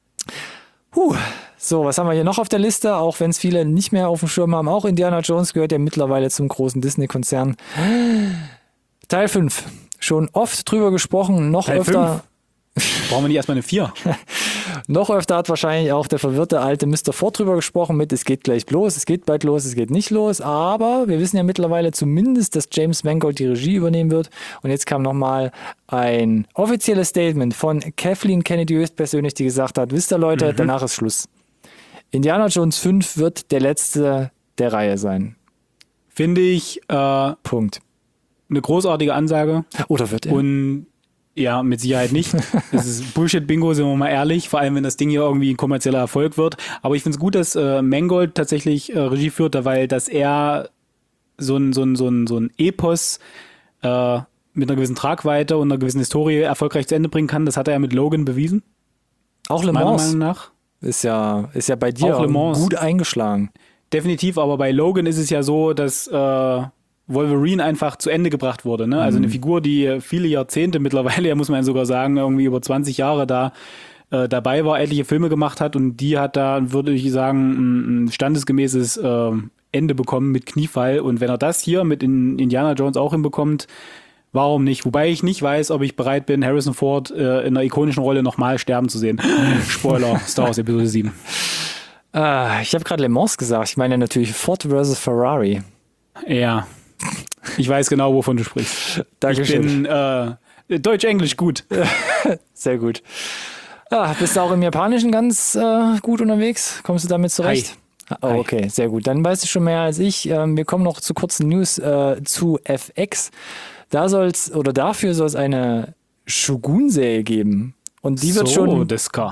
A: So, was haben wir hier noch auf der Liste? Auch wenn es viele nicht mehr auf dem Schirm haben. Auch Indiana Jones gehört ja mittlerweile zum großen Disney-Konzern. Teil 5. Schon oft drüber gesprochen, noch
B: Teil
A: öfter.
B: 5? Brauchen wir nicht erstmal eine 4?
A: Noch öfter hat wahrscheinlich auch der verwirrte alte Mr. Ford drüber gesprochen mit, es geht gleich los, es geht bald los, es geht nicht los. Aber wir wissen ja mittlerweile zumindest, dass James Mangold die Regie übernehmen wird. Und jetzt kam nochmal ein offizielles Statement von Kathleen Kennedy höchstpersönlich, die gesagt hat, wisst ihr Leute, danach ist Schluss. Indiana Jones 5 wird der letzte der Reihe sein.
B: Finde ich
A: Punkt.
B: eine großartige Ansage.
A: Oder wird er?
B: Und ja, mit Sicherheit nicht. Das ist Bullshit-Bingo, sind wir mal ehrlich. Vor allem, wenn das Ding hier irgendwie ein kommerzieller Erfolg wird. Aber ich finde es gut, dass Mangold tatsächlich Regie führt, weil dass er so ein Epos mit einer gewissen Tragweite und einer gewissen Historie erfolgreich zu Ende bringen kann. Das hat er ja mit Logan bewiesen.
A: Auch Le
B: Meiner
A: Mans
B: Meinung nach.
A: ist ja bei dir
B: Auch Le Mans.
A: gut eingeschlagen.
B: Definitiv, aber bei Logan ist es ja so, dass Wolverine einfach zu Ende gebracht wurde. Ne? Also eine Figur, die viele Jahrzehnte mittlerweile, ja muss man sogar sagen, irgendwie über 20 Jahre da dabei war, etliche Filme gemacht hat und die hat da, würde ich sagen, ein standesgemäßes Ende bekommen mit Kniefall. Und wenn er das hier mit Indiana Jones auch hinbekommt, warum nicht? Wobei ich nicht weiß, ob ich bereit bin, Harrison Ford in einer ikonischen Rolle nochmal sterben zu sehen. Spoiler, Star Wars Episode 7.
A: Ich habe gerade Le Mans gesagt. Ich meine natürlich Ford versus Ferrari.
B: Ja, ich weiß genau, wovon du sprichst.
A: Dankeschön.
B: Ich bin Deutsch-Englisch gut.
A: Sehr gut. Bist du auch im Japanischen ganz gut unterwegs? Kommst du damit zurecht? Oh, okay, sehr gut. Dann weißt du schon mehr als ich. Wir kommen noch zu kurzen News zu FX. Dafür soll es eine Shogun-Serie geben. Und die wird schon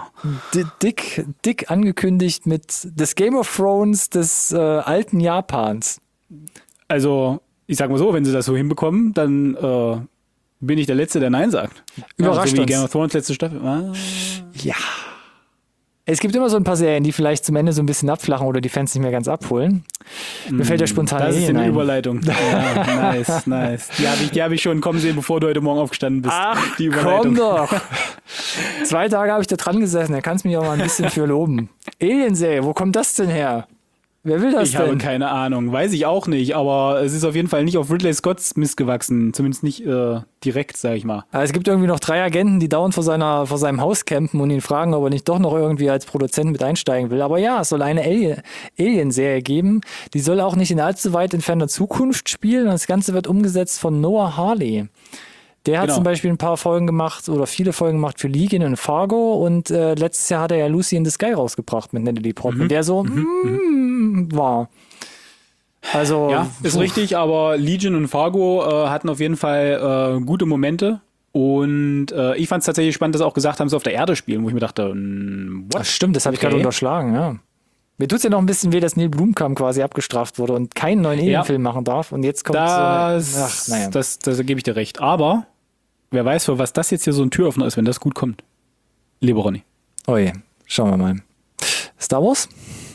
A: dick angekündigt mit des Game of Thrones des alten Japans.
B: Also, ich sag mal so, wenn sie das so hinbekommen, dann bin ich der Letzte, der Nein sagt.
A: Überrascht
B: so wie
A: uns.
B: Game of Thrones letzte Staffel.
A: Ja. Es gibt immer so ein paar Serien, die vielleicht zum Ende so ein bisschen abflachen oder die Fans nicht mehr ganz abholen. Mir fällt ja spontan
B: Das ist
A: ein.
B: eine Überleitung. Ja, nice. Die hab ich schon kommen sehen, bevor du heute Morgen aufgestanden bist.
A: Ach,
B: die Überleitung.
A: komm doch. 2 Tage habe ich da dran gesessen, da kannst du mich auch mal ein bisschen für loben. Alien-Serie, wo kommt das denn her? Wer will das
B: Ich
A: denn?
B: habe keine Ahnung, weiß ich auch nicht, aber es ist auf jeden Fall nicht auf Ridley Scotts Mist gewachsen, zumindest nicht direkt, sag ich mal.
A: Aber es gibt irgendwie noch 3 Agenten, die dauernd vor seinem Haus campen und ihn fragen, ob er nicht doch noch irgendwie als Produzent mit einsteigen will. Aber ja, es soll eine Alien-Serie geben. Die soll auch nicht in allzu weit entfernter Zukunft spielen. Und das Ganze wird umgesetzt von Noah Hawley. Der hat zum Beispiel ein paar Folgen gemacht oder viele Folgen gemacht für Legion und Fargo und letztes Jahr hat er ja Lucy in the Sky rausgebracht mit Natalie Portman, der so war. Also
B: ja, ist richtig, aber Legion und Fargo hatten auf jeden Fall gute Momente und ich fand es tatsächlich spannend, dass sie auch gesagt haben, sie auf der Erde spielen, wo ich mir dachte, what?
A: Das stimmt, das habe ich gerade unterschlagen, ja. Mir tut es ja noch ein bisschen weh, dass Neil Blomkamp quasi abgestraft wurde und keinen neuen Alien-Film machen darf und jetzt kommt
B: da gebe ich dir recht, aber wer weiß, für was das jetzt hier so ein Türöffner ist, wenn das gut kommt. Lieber Ronny.
A: Oje, schauen wir mal. Star Wars?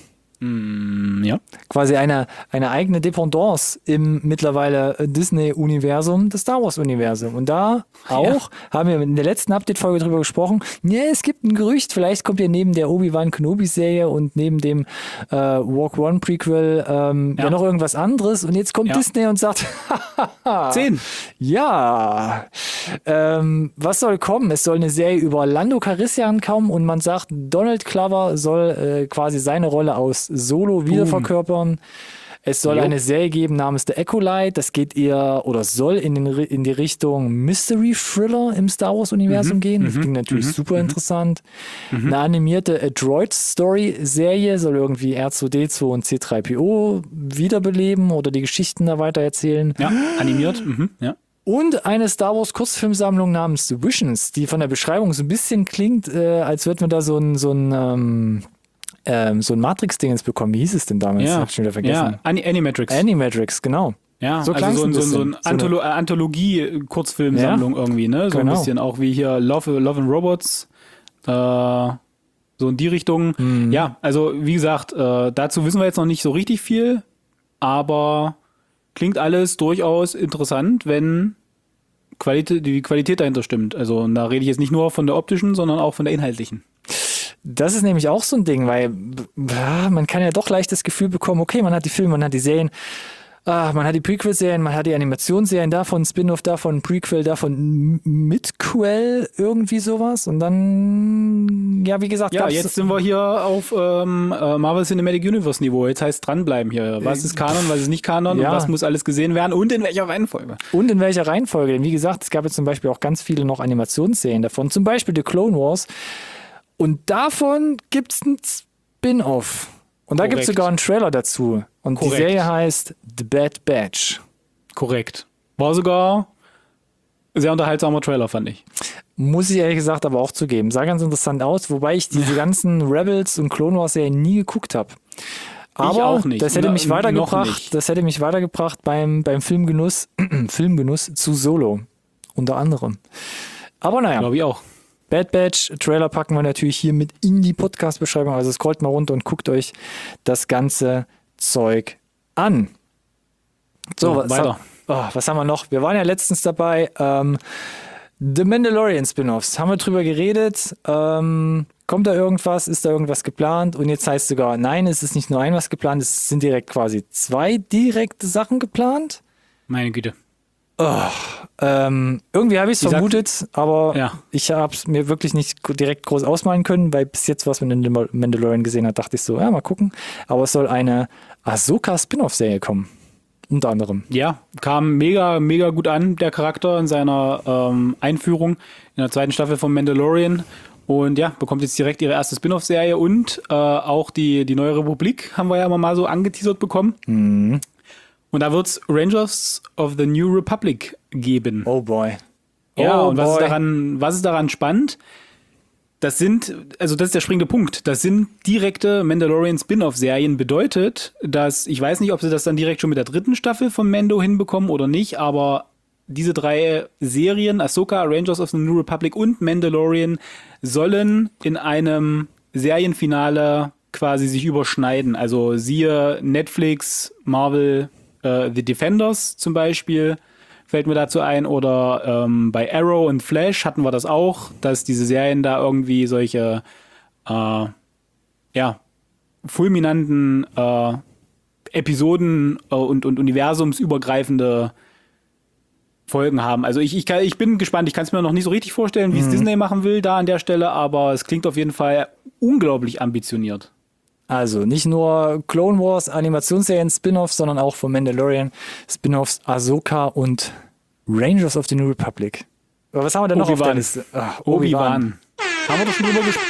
B: Ja.
A: Quasi eine eigene Dependance im mittlerweile Disney-Universum, das Star Wars-Universum. Und da auch haben wir in der letzten Update-Folge drüber gesprochen, es gibt ein Gerücht, vielleicht kommt ja neben der Obi-Wan Kenobi-Serie und neben dem Walk One Prequel ja noch irgendwas anderes. Und jetzt kommt Disney und sagt,
B: 10.
A: Ja, was soll kommen? Es soll eine Serie über Lando Calrissian kommen und man sagt, Donald Glover soll quasi seine Rolle aus Solo wiederverkörpern. Es soll eine Serie geben namens The Acolyte. Das geht eher oder soll in die Richtung Mystery Thriller im Star Wars Universum gehen. Das klingt natürlich super interessant. Eine animierte Droid Story Serie soll irgendwie R2D2 und C3PO wiederbeleben oder die Geschichten da weiter erzählen.
B: Ja, animiert. Ja.
A: Und eine Star Wars Kurzfilmsammlung namens The Visions, die von der Beschreibung so ein bisschen klingt, als würde man da so ein Matrix-Ding jetzt bekommen. Wie hieß es denn damals?
B: Ja,
A: hab ich schon wieder vergessen.
B: Animatrix.
A: Animatrix, genau.
B: Ja,
A: so
B: also so eine Anthologie-Kurzfilmsammlung irgendwie, ne? So ein bisschen auch wie hier Love and Robots. So in die Richtung. Ja, also wie gesagt, dazu wissen wir jetzt noch nicht so richtig viel, aber klingt alles durchaus interessant, wenn die Qualität dahinter stimmt. Also und da rede ich jetzt nicht nur von der optischen, sondern auch von der inhaltlichen.
A: Das ist nämlich auch so ein Ding, weil man kann ja doch leicht das Gefühl bekommen, okay, man hat die Filme, man hat die Serien, man hat die Prequel-Serien, man hat die Animationsserien, davon Spin-off, davon Prequel, davon Midquel, irgendwie sowas. Und dann, ja, wie gesagt,
B: ja, jetzt sind wir hier auf Marvel Cinematic Universe Niveau. Jetzt heißt dranbleiben hier. Was ist Kanon, was ist nicht Kanon und was muss alles gesehen werden und in welcher Reihenfolge?
A: Denn wie gesagt, es gab jetzt zum Beispiel auch ganz viele noch Animationsserien davon, zum Beispiel The Clone Wars. Und davon gibt es ein Spin-off. Und da gibt es sogar einen Trailer dazu. Und die Serie heißt The Bad Batch.
B: Korrekt. War sogar ein sehr unterhaltsamer Trailer, fand ich.
A: Muss ich ehrlich gesagt aber auch zugeben. Sah ganz interessant aus, wobei ich diese ganzen Rebels und Clone Wars Serien nie geguckt habe. Aber
B: ich auch nicht.
A: Das hätte mich weitergebracht beim Filmgenuss zu Solo. Unter anderem. Aber naja.
B: Glaube ich auch.
A: Bad Batch Trailer packen wir natürlich hier mit in die Podcast-Beschreibung. Also scrollt mal runter und guckt euch das ganze Zeug an. So,
B: weiter.
A: Was haben wir noch? Wir waren ja letztens dabei. The Mandalorian Spin-Offs. Haben wir drüber geredet. Kommt da irgendwas? Ist da irgendwas geplant? Und jetzt heißt sogar, nein, es ist nicht nur ein was geplant, es sind direkt quasi 2 direkte Sachen geplant.
B: Meine Güte.
A: Irgendwie habe ich es vermutet, aber ich habe es mir wirklich nicht direkt groß ausmalen können, weil bis jetzt, was man in The Mandalorian gesehen hat, dachte ich so, ja, mal gucken. Aber es soll eine Ahsoka-Spin-Off-Serie kommen. Unter anderem.
B: Ja, kam mega, mega gut an, der Charakter in seiner Einführung in der 2. Staffel von Mandalorian. Und ja, bekommt jetzt direkt ihre erste Spin-Off-Serie und auch die Neue Republik haben wir ja immer mal so angeteasert bekommen. Mhm. Und da wird es Rangers of the New Republic geben.
A: Oh boy.
B: Was ist daran spannend? Das ist der springende Punkt. Das sind direkte Mandalorian Spin-Off-Serien. Bedeutet, dass, ich weiß nicht, ob sie das dann direkt schon mit der 3. Staffel von Mando hinbekommen oder nicht, aber diese 3 Serien, Ahsoka, Rangers of the New Republic und Mandalorian, sollen in einem Serienfinale quasi sich überschneiden. Also siehe Netflix, Marvel, The Defenders zum Beispiel, fällt mir dazu ein, oder bei Arrow und Flash hatten wir das auch, dass diese Serien da irgendwie solche fulminanten Episoden und universumsübergreifende Folgen haben. Also ich bin gespannt, ich kann es mir noch nicht so richtig vorstellen, wie es Disney machen will da an der Stelle, aber es klingt auf jeden Fall unglaublich ambitioniert.
A: Also nicht nur Clone Wars Animationsserien Spin-Offs, sondern auch von Mandalorian Spin-Offs Ahsoka und Rangers of the New Republic. Aber was haben wir denn noch auf der Liste?
B: Obi-Wan. Haben wir doch schon drüber gesprochen.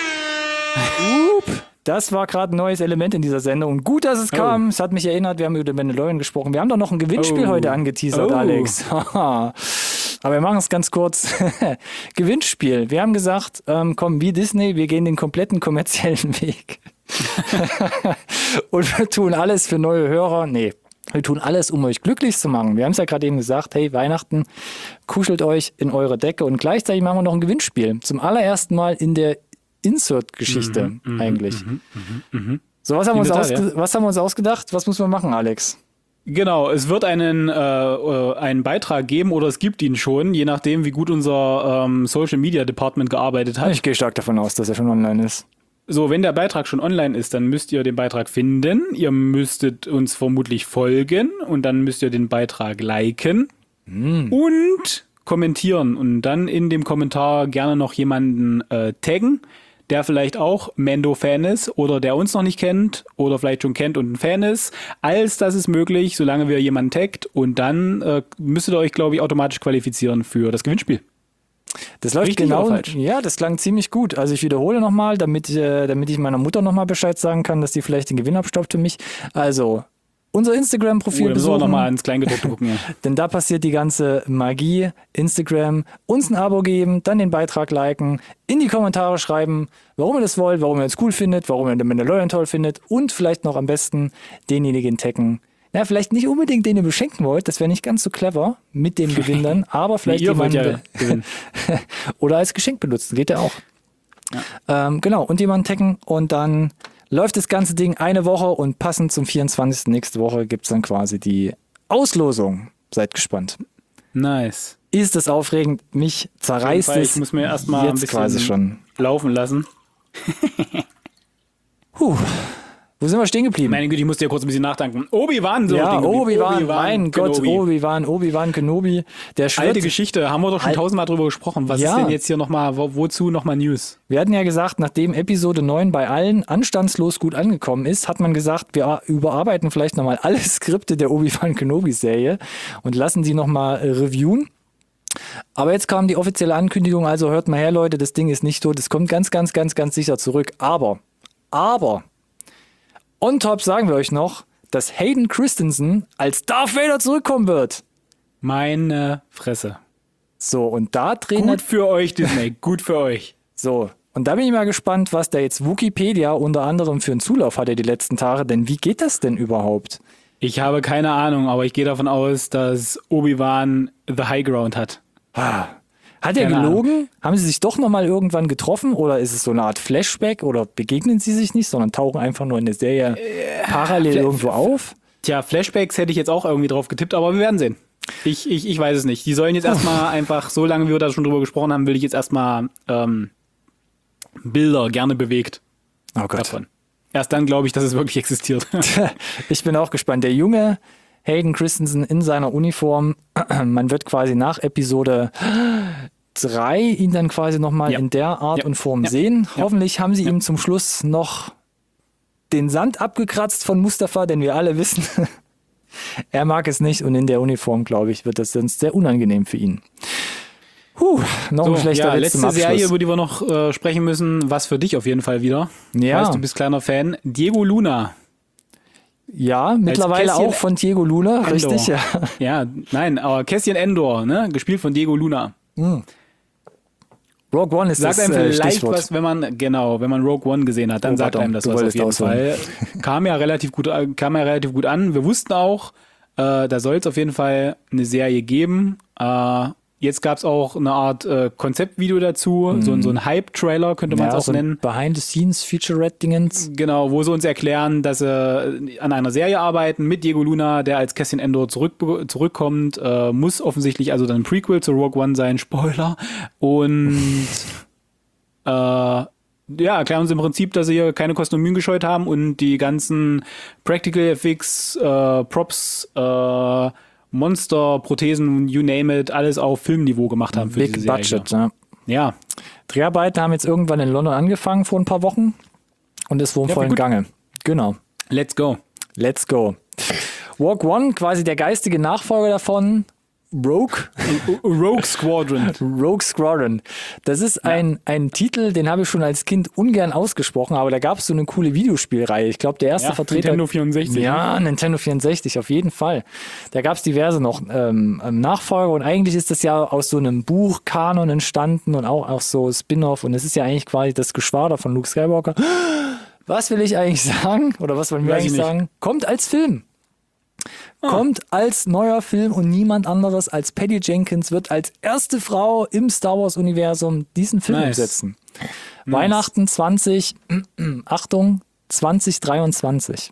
A: Das war gerade ein neues Element in dieser Sendung. Und gut, dass es kam. Es hat mich erinnert, wir haben über den Mandalorian gesprochen. Wir haben doch noch ein Gewinnspiel heute angeteasert, Alex. Aber wir machen es ganz kurz. Gewinnspiel. Wir haben gesagt, komm, wie Disney, wir gehen den kompletten kommerziellen Weg. Und wir tun alles für neue Hörer. Nee, Wir tun alles, um euch glücklich zu machen. Wir haben es ja gerade eben gesagt, hey, Weihnachten, kuschelt euch in eure Decke und gleichzeitig machen wir noch ein Gewinnspiel. Zum allerersten Mal in der Insert-Geschichte eigentlich. So, was haben wir uns ausgedacht? Was muss man machen, Alex?
B: Genau, es wird einen Beitrag geben oder es gibt ihn schon, je nachdem, wie gut unser Social Media Department gearbeitet hat.
A: Ich gehe stark davon aus, dass er schon online ist.
B: So, wenn der Beitrag schon online ist, dann müsst ihr den Beitrag finden. Ihr müsstet uns vermutlich folgen und dann müsst ihr den Beitrag liken und kommentieren und dann in dem Kommentar gerne noch jemanden taggen, der vielleicht auch Mando-Fan ist oder der uns noch nicht kennt oder vielleicht schon kennt und ein Fan ist. Alles das ist möglich, solange wir jemanden taggt und dann müsstet ihr euch, glaube ich, automatisch qualifizieren für das Gewinnspiel.
A: Das läuft
B: Richtig
A: genau.
B: oder falsch?
A: Ja, das klang ziemlich gut. Also ich wiederhole nochmal, damit ich meiner Mutter nochmal Bescheid sagen kann, dass die vielleicht den Gewinn abstaubt für mich. Also unser Instagram-Profil
B: besuchen. Wir nochmal ins Kleingedruckte gucken, ja.
A: Denn da passiert die ganze Magie. Instagram, uns ein Abo geben, dann den Beitrag liken, in die Kommentare schreiben, warum ihr das wollt, warum ihr es cool findet, warum ihr den Mandalorian toll findet und vielleicht noch am besten denjenigen taggen. Ja, vielleicht nicht unbedingt den ihr beschenken wollt, das wäre nicht ganz so clever mit dem Gewinn dann, aber vielleicht jemanden gewinnen. Oder als Geschenk benutzen, geht ja auch. Ja. Genau, und jemanden taggen und dann läuft das ganze Ding eine Woche und passend zum 24. nächste Woche gibt es dann quasi die Auslosung. Seid gespannt.
B: Nice.
A: Ist das aufregend? Mich zerreißt es.
B: Ich muss mir erstmal ein bisschen
A: quasi schon
B: laufen lassen.
A: Wo sind wir stehen geblieben?
B: Meine Güte, ich muss dir kurz ein bisschen nachdenken. Obi-Wan,
A: Obi-Wan, mein Gott, Obi-Wan Kenobi. Der
B: alte Geschichte, haben wir doch schon tausendmal drüber gesprochen. Was ist denn jetzt hier nochmal, wozu nochmal News?
A: Wir hatten ja gesagt, nachdem Episode 9 bei allen anstandslos gut angekommen ist, hat man gesagt, wir überarbeiten vielleicht nochmal alle Skripte der Obi-Wan Kenobi-Serie und lassen sie nochmal reviewen. Aber jetzt kam die offizielle Ankündigung, also hört mal her, Leute, das Ding ist nicht tot, es kommt ganz, ganz, ganz, ganz sicher zurück. Aber on top sagen wir euch noch, dass Hayden Christensen als Darth Vader zurückkommen wird.
B: Meine Fresse.
A: So, und da drehen...
B: Gut für euch, Disney, gut für euch.
A: So, und da bin ich mal gespannt, was da jetzt Wikipedia unter anderem für einen Zulauf hatte die letzten Tage, denn wie geht das denn überhaupt?
B: Ich habe keine Ahnung, aber ich gehe davon aus, dass Obi-Wan the High Ground hat.
A: Hat er gelogen? Haben sie sich doch nochmal irgendwann getroffen oder ist es so eine Art Flashback oder begegnen sie sich nicht, sondern tauchen einfach nur in der Serie parallel irgendwo auf?
B: Tja, Flashbacks hätte ich jetzt auch irgendwie drauf getippt, aber wir werden sehen. Ich weiß es nicht. Die sollen jetzt erstmal einfach, so lange wie wir da schon drüber gesprochen haben, will ich jetzt erstmal Bilder gerne bewegt.
A: Oh Gott.
B: Davon. Erst dann glaube ich, dass es wirklich existiert.
A: Ich bin auch gespannt. Der junge Hayden Christensen in seiner Uniform, man wird quasi nach Episode 3 ihn dann quasi nochmal in der Art und Form sehen. Hoffentlich haben sie ihm zum Schluss noch den Sand abgekratzt von Mustafa, denn wir alle wissen, er mag es nicht und in der Uniform, glaube ich, wird das sonst sehr unangenehm für ihn. Noch ein schlechter Witz zum Abschluss.
B: Letzte Serie, über die wir noch sprechen müssen, was für dich auf jeden Fall wieder.
A: Ja.
B: Weißt, du bist kleiner Fan. Diego Luna.
A: Ja, mittlerweile auch von Diego Luna,
B: Endor.
A: richtig, ja.
B: Ja, nein, aber Cassian Endor, ne, gespielt von Diego Luna.
A: Rogue One ist
B: sagt
A: das
B: einem vielleicht
A: Stichwort.
B: was, wenn man Rogue One gesehen hat, dann sagt einem das was auf jeden Fall. Kam ja relativ gut an. Wir wussten auch, da soll es auf jeden Fall eine Serie geben. Jetzt gab es auch eine Art Konzeptvideo dazu, so ein Hype-Trailer könnte man es auch
A: so
B: nennen.
A: Behind-the-Scenes-Featurette-Dingens.
B: Genau, wo sie uns erklären, dass sie an einer Serie arbeiten mit Diego Luna, der als Cassian Endor zurückkommt. Muss offensichtlich also dann ein Prequel zu Rogue One sein, Spoiler. Und erklären uns im Prinzip, dass sie hier keine Kosten und Mühen gescheut haben und die ganzen Practical Effects, Props, Monster, Prothesen, you name it, alles auf Filmniveau gemacht haben für
A: Big
B: diese Serie.
A: Budget, ja.
B: Ja.
A: Dreharbeiten haben jetzt irgendwann in London angefangen vor ein paar Wochen und ist wohl im vollen Gange. Genau.
B: Let's go.
A: Rogue One, quasi der geistige Nachfolger davon.
B: Rogue Squadron.
A: Das ist ein Titel, den habe ich schon als Kind ungern ausgesprochen, aber da gab es so eine coole Videospielreihe. Ich glaube, der erste Vertreter...
B: Nintendo 64.
A: Ja, Nintendo 64, auf jeden Fall. Da gab es diverse noch Nachfolger und eigentlich ist das ja aus so einem Buchkanon entstanden und auch so Spin-off und es ist ja eigentlich quasi das Geschwader von Luke Skywalker. Was will ich eigentlich sagen? Oder was wollen wir eigentlich sagen? Kommt als Film. Kommt als neuer Film und niemand anderes als Patty Jenkins wird als erste Frau im Star Wars-Universum diesen Film umsetzen. Weihnachten 2023.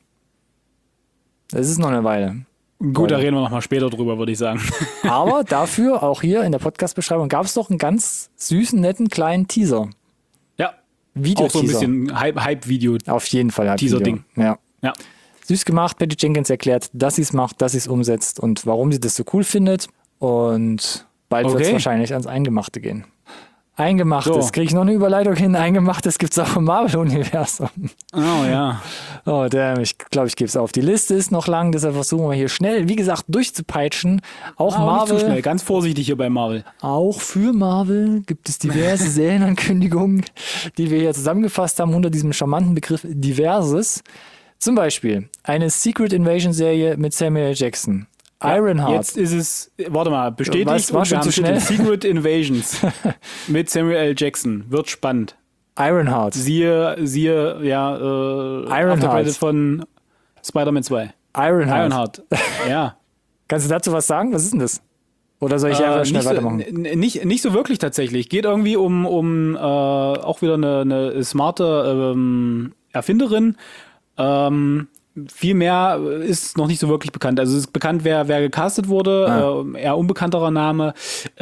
A: Das ist noch eine Weile.
B: Gut, da reden wir nochmal später drüber, würde ich sagen.
A: Aber dafür, auch hier in der Podcast-Beschreibung, gab es doch einen ganz süßen, netten kleinen Teaser.
B: Ja,
A: Video-Teaser.
B: auch so ein bisschen Hype-Video.
A: Auf jeden Fall
B: Teaser-Ding.
A: Ja.
B: Ja.
A: Süß gemacht, Patty Jenkins erklärt, dass sie es macht, dass sie es umsetzt und warum sie das so cool findet. Und bald wird es wahrscheinlich ans Eingemachte gehen. Eingemachtes,
B: So.
A: kriege ich noch eine Überleitung hin. Eingemachtes gibt es auch im Marvel-Universum.
B: Oh ja.
A: Oh, damn, ich glaube, ich gebe es auf. Die Liste ist noch lang, deshalb versuchen wir hier schnell, wie gesagt, durchzupeitschen. Auch
B: Nicht
A: Marvel,
B: zu schnell, ganz vorsichtig hier bei Marvel.
A: auch für Marvel gibt es diverse Serienankündigungen, die wir hier zusammengefasst haben unter diesem charmanten Begriff Diverses. Zum Beispiel eine Secret Invasion Serie mit Samuel L. Jackson. Ironheart.
B: Jetzt ist es, warte mal, bestätigt
A: Was, war
B: und wir
A: schon
B: haben
A: zu schnell?
B: Titel Secret Invasions mit Samuel L. Jackson. Wird spannend.
A: Ironheart.
B: Siehe,
A: Ironheart.
B: von Spider-Man 2. Ironheart. Ja.
A: Kannst du dazu was sagen? Was ist denn das? Oder soll ich einfach schnell
B: nicht,
A: weitermachen?
B: Nicht so wirklich tatsächlich. Geht irgendwie um auch wieder eine smarte Erfinderin. Viel mehr ist noch nicht so wirklich bekannt. Also es ist bekannt, wer gecastet wurde, eher unbekannterer Name.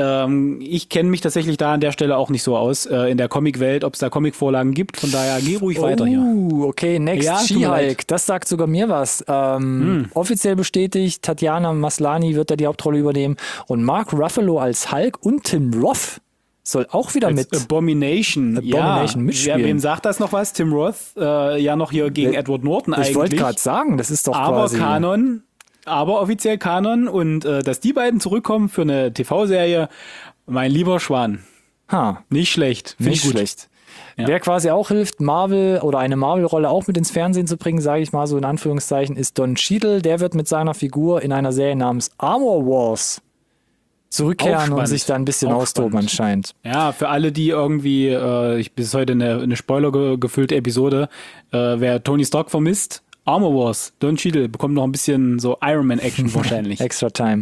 B: Ich kenne mich tatsächlich da an der Stelle auch nicht so aus in der Comicwelt, ob es da Comicvorlagen gibt. Von daher geh ruhig weiter hier.
A: Okay, Next
B: Ja, tut mir
A: She-Hulk.
B: leid.
A: Das sagt sogar mir was. Offiziell bestätigt, Tatiana Maslany wird da die Hauptrolle übernehmen. Und Mark Ruffalo als Hulk und Tim Roth soll auch wieder mit.
B: Abomination
A: mitspielen.
B: Ja, wem sagt das noch was? Tim Roth, ja noch hier gegen Edward Norton eigentlich.
A: Ich wollte gerade sagen, das ist doch
B: aber
A: quasi...
B: Kanon, aber offiziell Kanon und dass die beiden zurückkommen für eine TV-Serie, mein lieber Schwan. Nicht schlecht. Find
A: Nicht
B: ich gut.
A: schlecht.
B: Ja.
A: Wer quasi auch hilft, Marvel oder eine Marvel-Rolle auch mit ins Fernsehen zu bringen, sage ich mal so in Anführungszeichen, ist Don Cheadle. Der wird mit seiner Figur in einer Serie namens Armor Wars zurückkehren und sich da ein bisschen austoben anscheinend.
B: Ja, für alle, die irgendwie, bis heute eine Spoiler-gefüllte Episode, wer Tony Stark vermisst, Armor Wars, Don Cheadle bekommt noch ein bisschen so Iron Man-Action wahrscheinlich.
A: Extra Time.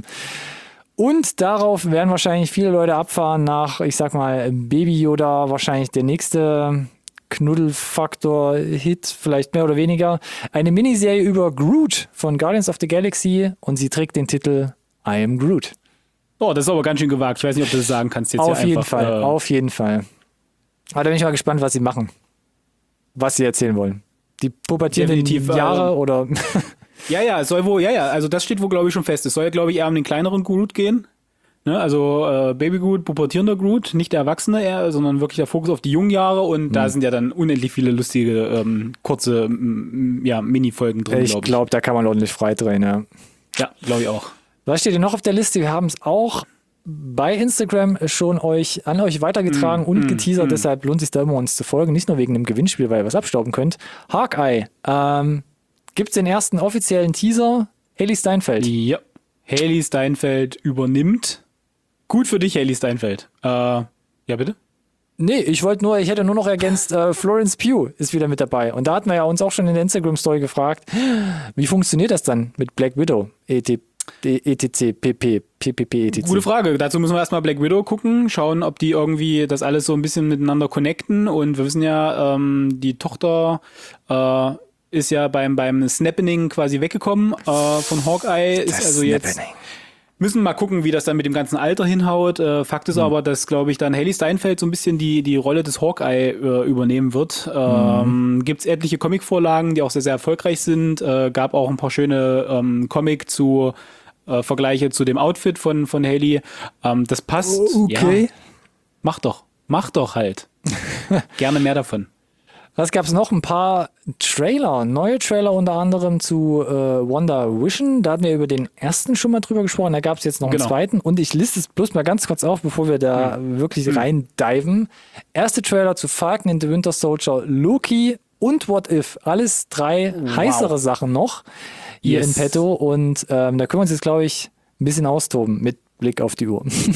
A: Und darauf werden wahrscheinlich viele Leute abfahren nach, ich sag mal, Baby Yoda, wahrscheinlich der nächste Knuddelfaktor-Hit, vielleicht mehr oder weniger. Eine Miniserie über Groot von Guardians of the Galaxy und sie trägt den Titel I Am Groot.
B: Oh, das ist aber ganz schön gewagt. Ich weiß nicht, ob du das sagen kannst jetzt
A: Auf
B: hier
A: jeden
B: einfach.
A: Fall, auf jeden Fall. Aber da bin ich mal gespannt, was sie machen. Was sie erzählen wollen. Die pubertierenden
B: Definitiv,
A: Jahre oder...
B: Ja, es soll wohl, also das steht wohl, glaube ich, schon fest. Es soll ja, glaube ich, eher um den kleineren Groot gehen. Ne? Also Baby Groot, pubertierender Groot, nicht der Erwachsene eher, sondern wirklich der Fokus auf die jungen Jahre und da sind ja dann unendlich viele lustige, kurze Mini-Folgen drin,
A: Ich glaube, da kann man ordentlich freidrehen, ja.
B: Ja, glaube ich auch.
A: Was steht denn noch auf der Liste? Wir haben es auch bei Instagram schon an euch weitergetragen und geteasert, deshalb lohnt es sich da immer, uns zu folgen. Nicht nur wegen dem Gewinnspiel, weil ihr was abstauben könnt. Hawkeye. Gibt es den ersten offiziellen Teaser? Hailee Steinfeld.
B: Ja. Hailee Steinfeld übernimmt. Gut für dich, Hailee Steinfeld. Ja, bitte?
A: Nee, ich hätte nur noch ergänzt, Florence Pugh ist wieder mit dabei. Und da hatten wir ja uns auch schon in der Instagram-Story gefragt, wie funktioniert das dann mit Black Widow? ETC, PP, etc.
B: Gute Frage. Dazu müssen wir erstmal Black Widow gucken, schauen, ob die irgendwie das alles so ein bisschen miteinander connecten. Und wir wissen ja, die Tochter ist ja beim Snappening quasi weggekommen von Hawkeye. Ist also jetzt... Müssen mal gucken, wie das dann mit dem ganzen Alter hinhaut. Fakt ist aber, dass, glaube ich, dann Hailee Steinfeld so ein bisschen die Rolle des Hawkeye übernehmen wird. Gibt's etliche Comicvorlagen, die auch sehr, sehr erfolgreich sind. Gab auch ein paar schöne Comic zu Vergleiche zu dem Outfit von Hailee. Das passt.
A: Okay.
B: Ja. Mach doch halt. Gerne mehr davon.
A: Was gab's noch? Ein paar Trailer, neue Trailer unter anderem zu WandaVision. Da hatten wir über den ersten schon mal drüber gesprochen. Da gab's jetzt noch einen zweiten. Und ich liste es bloß mal ganz kurz auf, bevor wir da wirklich reindiven. Erste Trailer zu Falcon and the Winter Soldier, Loki und What If. Alles drei heißere Sachen noch hier in petto. Und da können wir uns jetzt, glaube ich, ein bisschen austoben mit Blick auf die Uhr.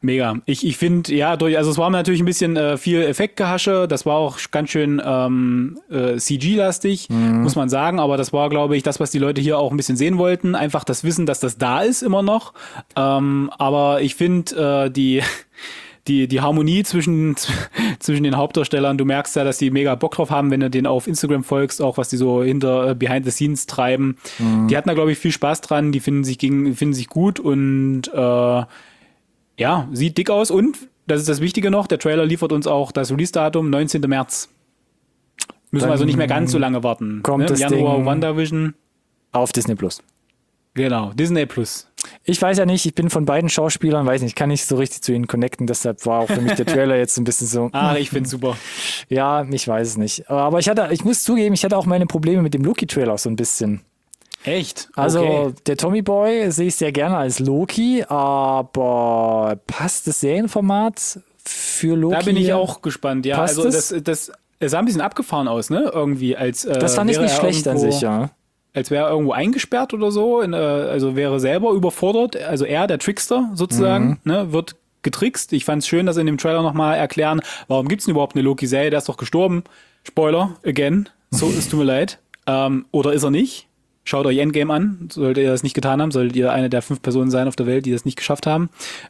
B: Mega. Ich finde, ja, also es war natürlich ein bisschen viel Effektgehasche, das war auch ganz schön CG-lastig, muss man sagen, aber das war, glaube ich, das, was die Leute hier auch ein bisschen sehen wollten, einfach das Wissen, dass das da ist immer noch, aber ich finde, die Harmonie zwischen den Hauptdarstellern, du merkst ja, dass die mega Bock drauf haben, wenn du denen auf Instagram folgst, auch was die so hinter Behind the Scenes treiben. Die hatten da, glaube ich, viel Spaß dran, die finden sich gut und ja, sieht dick aus und, das ist das Wichtige noch, der Trailer liefert uns auch das Release-Datum 19. März. Müssen wir also nicht mehr ganz so lange warten.
A: Kommt das
B: Januar
A: Ding
B: WandaVision.
A: auf Disney Plus.
B: Genau, Disney Plus.
A: Ich weiß ja nicht, ich bin von beiden Schauspielern, weiß nicht, kann nicht so richtig zu ihnen connecten, deshalb war auch für mich der Trailer jetzt ein bisschen so.
B: Ich find's super.
A: Ja, ich weiß es nicht. Aber ich muss zugeben, ich hatte auch meine Probleme mit dem Loki-Trailer so ein bisschen.
B: Echt?
A: Also
B: Okay.
A: der Tommy Boy sehe ich sehr gerne als Loki, aber passt das Serienformat für Loki?
B: Da bin ich auch gespannt, ja.
A: Passt
B: Also das sah ein bisschen abgefahren aus, ne? Irgendwie als
A: das fand ich
B: wäre
A: nicht
B: er
A: schlecht an
B: irgendwo-
A: sich, ja.
B: Als wäre er irgendwo eingesperrt oder so, also wäre selber überfordert, also er, der Trickster sozusagen, ne, wird getrickst. Ich fand es schön, dass sie in dem Trailer nochmal erklären, warum gibt's denn überhaupt eine Loki-Serie, der ist doch gestorben. Spoiler, again, so, es tut mir leid. Oder ist er nicht? Schaut euch Endgame an, solltet ihr das nicht getan haben, solltet ihr eine der 5 Personen sein auf der Welt, die das nicht geschafft haben.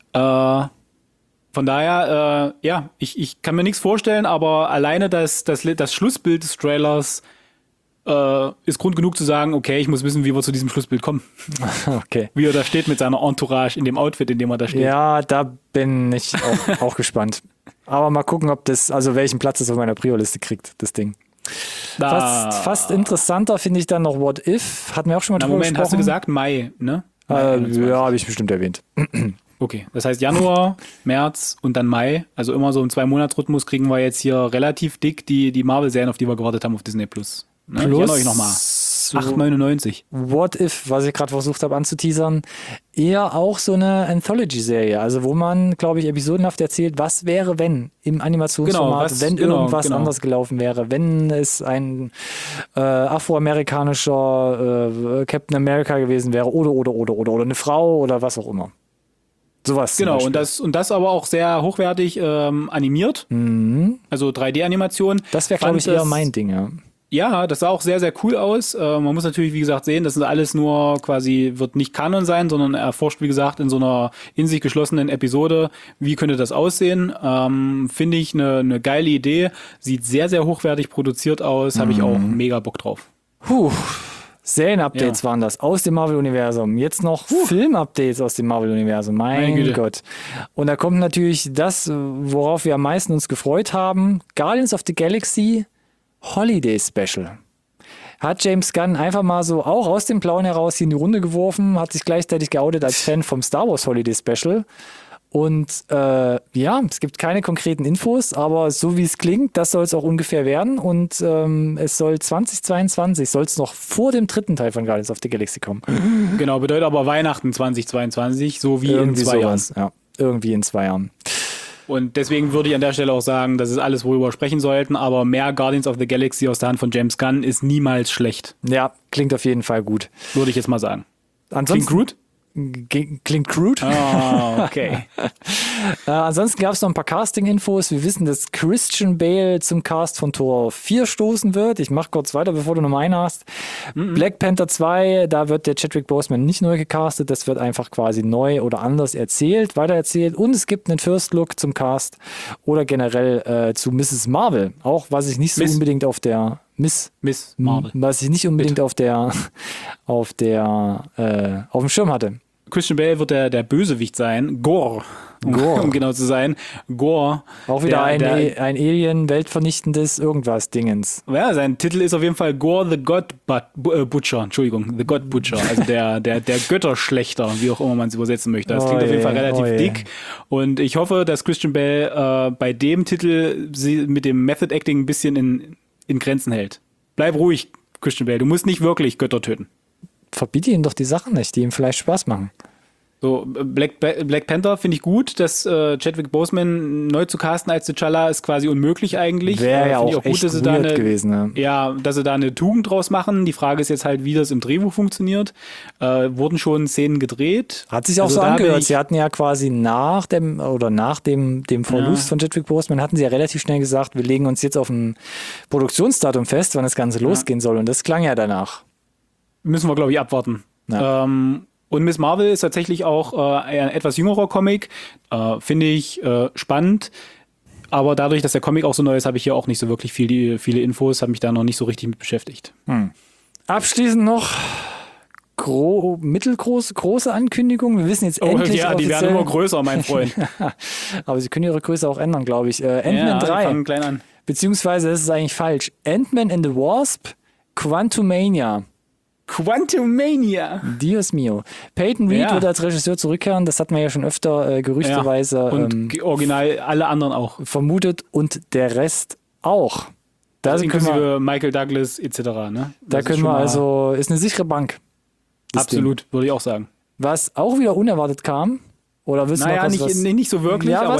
B: Von daher, ja, ich kann mir nichts vorstellen, aber alleine das Schlussbild des Trailers ist Grund genug zu sagen, okay, ich muss wissen, wie wir zu diesem Schlussbild kommen.
A: Okay.
B: Wie er da steht mit seiner Entourage in dem Outfit, in dem er da steht.
A: Ja, da bin ich auch gespannt. Aber mal gucken, ob das, also welchen Platz es auf meiner Prio-Liste kriegt, das Ding. Fast interessanter finde ich dann noch What If. Hatten wir auch schon mal
B: Na,
A: drüber
B: Moment,
A: gesprochen.
B: hast du gesagt Mai, ne? Mai
A: Ja,
B: 21.
A: habe ich bestimmt erwähnt.
B: Okay, das heißt Januar, März und dann Mai. Also immer so im 2-Monats-Rhythmus kriegen wir jetzt hier relativ dick die Marvel-Serien, auf die wir gewartet haben auf Disney Plus. Ne? Ich erinnere euch nochmal. 8,99.
A: What If, was ich gerade versucht habe anzuteasern, eher auch so eine Anthology-Serie, also wo man, glaube ich, episodenhaft erzählt, was wäre, wenn im Animationsformat, wenn irgendwas anders gelaufen wäre, wenn es ein afroamerikanischer Captain America gewesen wäre oder eine Frau oder was auch immer. Sowas.
B: Genau, und das aber auch sehr hochwertig animiert. Also 3D-Animation.
A: Das wäre, glaube ich, eher mein Ding, ja.
B: Ja, das sah auch sehr, sehr cool aus. Man muss natürlich, wie gesagt, sehen, das ist alles nur quasi, wird nicht Kanon sein, sondern erforscht, wie gesagt, in so einer in sich geschlossenen Episode, wie könnte das aussehen. Finde ich eine geile Idee. Sieht sehr, sehr hochwertig produziert aus. Habe ich auch mega Bock drauf.
A: Serien-Updates waren das aus dem Marvel-Universum. Jetzt noch Film-Updates aus dem Marvel-Universum. Mein
B: Güte.
A: Gott. Und da kommt natürlich das, worauf wir am meisten uns gefreut haben. Guardians of the Galaxy Holiday Special. Hat James Gunn einfach mal so auch aus dem Blauen heraus hier in die Runde geworfen, hat sich gleichzeitig geoutet als Fan vom Star Wars Holiday Special. Und ja, es gibt keine konkreten Infos, aber so wie es klingt, das soll es auch ungefähr werden. Und es soll 2022, soll es noch vor dem 3. Teil von Guardians of the Galaxy kommen.
B: Genau, bedeutet aber Weihnachten 2022, so wie
A: Irgendwie
B: in 2 Jahren.
A: sowas. Ja, irgendwie in 2 Jahren.
B: Und deswegen würde ich an der Stelle auch sagen, das ist alles, worüber wir sprechen sollten, aber mehr Guardians of the Galaxy aus der Hand von James Gunn ist niemals schlecht.
A: Ja, klingt auf jeden Fall gut.
B: Würde ich jetzt mal sagen.
A: Ansonsten,
B: Klingt gut?
A: Klingt crude.
B: Oh, okay.
A: Ansonsten gab es noch ein paar Casting-Infos. Wir wissen, dass Christian Bale zum Cast von Tor 4 stoßen wird. Ich mache kurz weiter, bevor du nochmal einen hast. Black Panther 2, da wird der Chadwick Boseman nicht neu gecastet. Das wird einfach quasi neu oder anders weitererzählt. Und es gibt einen First Look zum Cast oder generell zu Mrs. Marvel. Auch was ich nicht so unbedingt auf der
B: Miss Marvel.
A: Was ich nicht unbedingt auf dem Schirm hatte.
B: Christian Bale wird der Bösewicht sein. Gore. Um genau zu sein. Gore.
A: Auch wieder ein Alien, weltvernichtendes Irgendwas-Dingens.
B: Ja, sein Titel ist auf jeden Fall Gore the God Butcher. Entschuldigung, the God Butcher. Also der Götterschlechter, wie auch immer man es übersetzen möchte. Das klingt auf jeden Fall relativ dick. Und ich hoffe, dass Christian Bale bei dem Titel sie mit dem Method Acting ein bisschen in Grenzen hält. Bleib ruhig, Christian Bale. Du musst nicht wirklich Götter töten.
A: Verbiete ihm doch die Sachen nicht, die ihm vielleicht Spaß machen.
B: So, Black Panther finde ich gut, dass Chadwick Boseman neu zu casten als T'Challa ist quasi unmöglich eigentlich.
A: Wäre ja auch echt
B: dass sie da
A: gewesen. Ne?
B: Ja, dass sie da eine Tugend draus machen. Die Frage ist jetzt halt, wie das im Drehbuch funktioniert. Wurden schon Szenen gedreht.
A: Hat sich auch so angehört. Sie hatten ja quasi nach dem Verlust von Chadwick Boseman hatten sie ja relativ schnell gesagt, wir legen uns jetzt auf ein Produktionsdatum fest, wann das Ganze losgehen soll. Und das klang ja danach.
B: Müssen wir, glaube ich, abwarten. Ja. Und Miss Marvel ist tatsächlich auch ein etwas jüngerer Comic. Finde ich spannend. Aber dadurch, dass der Comic auch so neu ist, habe ich hier auch nicht so wirklich viele Infos, habe mich da noch nicht so richtig mit beschäftigt.
A: Abschließend noch große Ankündigungen. Wir wissen jetzt endlich
B: ja, die werden immer größer, mein Freund.
A: Aber sie können ihre Größe auch ändern, glaube ich. Ant-Man 3.
B: Fangen klein an.
A: Beziehungsweise, das ist eigentlich falsch. Ant-Man and the Wasp, Quantumania. Dios mio. Peyton Reed wird als Regisseur zurückkehren. Das hatten wir ja schon öfter gerüchteweise.
B: Ja. Und original alle anderen auch.
A: Vermutet und der Rest auch.
B: Also inklusive Michael Douglas etc. Ne?
A: Da können wir also, ist eine sichere Bank.
B: Absolut, würde ich auch sagen.
A: Was auch wieder unerwartet kam, oder willst du noch
B: nicht so wirklich, aber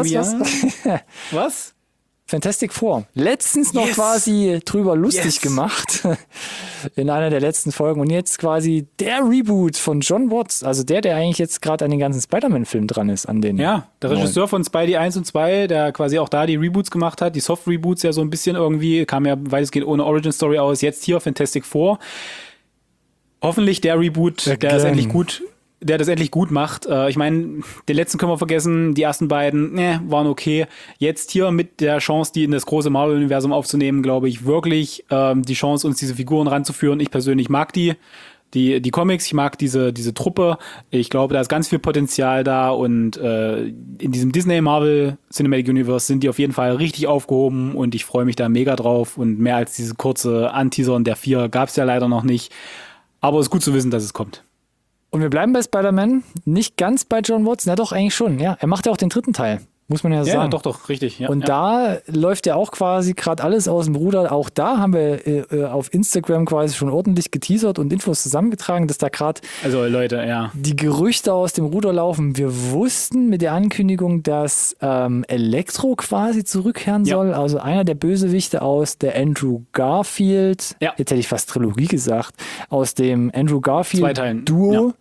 B: Was?
A: Fantastic Four. Letztens noch quasi drüber lustig gemacht. In einer der letzten Folgen. Und jetzt quasi der Reboot von John Watts. Also der eigentlich jetzt gerade an den ganzen Spider-Man-Filmen dran ist. Der
B: Regisseur von Spidey 1 und 2, der quasi auch da die Reboots gemacht hat. Die Soft-Reboots ja so ein bisschen irgendwie. Kam ja weitestgehend ohne Origin-Story aus. Jetzt hier Fantastic Four. Hoffentlich der Reboot, der das endlich gut macht. Ich meine, den letzten können wir vergessen, die ersten beiden waren okay. Jetzt hier mit der Chance, die in das große Marvel-Universum aufzunehmen, glaube ich, wirklich die Chance, uns diese Figuren ranzuführen. Ich persönlich mag die Comics, ich mag diese Truppe. Ich glaube, da ist ganz viel Potenzial da und in diesem Disney-Marvel Cinematic Universe sind die auf jeden Fall richtig aufgehoben und ich freue mich da mega drauf und mehr als diese kurze Anteasern der 4 gab es ja leider noch nicht. Aber es ist gut zu wissen, dass es kommt.
A: Und wir bleiben bei Spider-Man, nicht ganz bei John Watts, doch eigentlich schon, ja. Er macht ja auch den 3. Teil, muss man ja sagen.
B: Ja, doch, richtig. Ja,
A: und da läuft ja auch quasi gerade alles aus dem Ruder. Auch da haben wir auf Instagram quasi schon ordentlich geteasert und Infos zusammengetragen, dass da gerade die Gerüchte aus dem Ruder laufen. Wir wussten mit der Ankündigung, dass Elektro quasi zurückkehren soll. Also einer der Bösewichte aus der Andrew Garfield, jetzt hätte ich fast Trilogie gesagt, aus dem Andrew Garfield-Duo.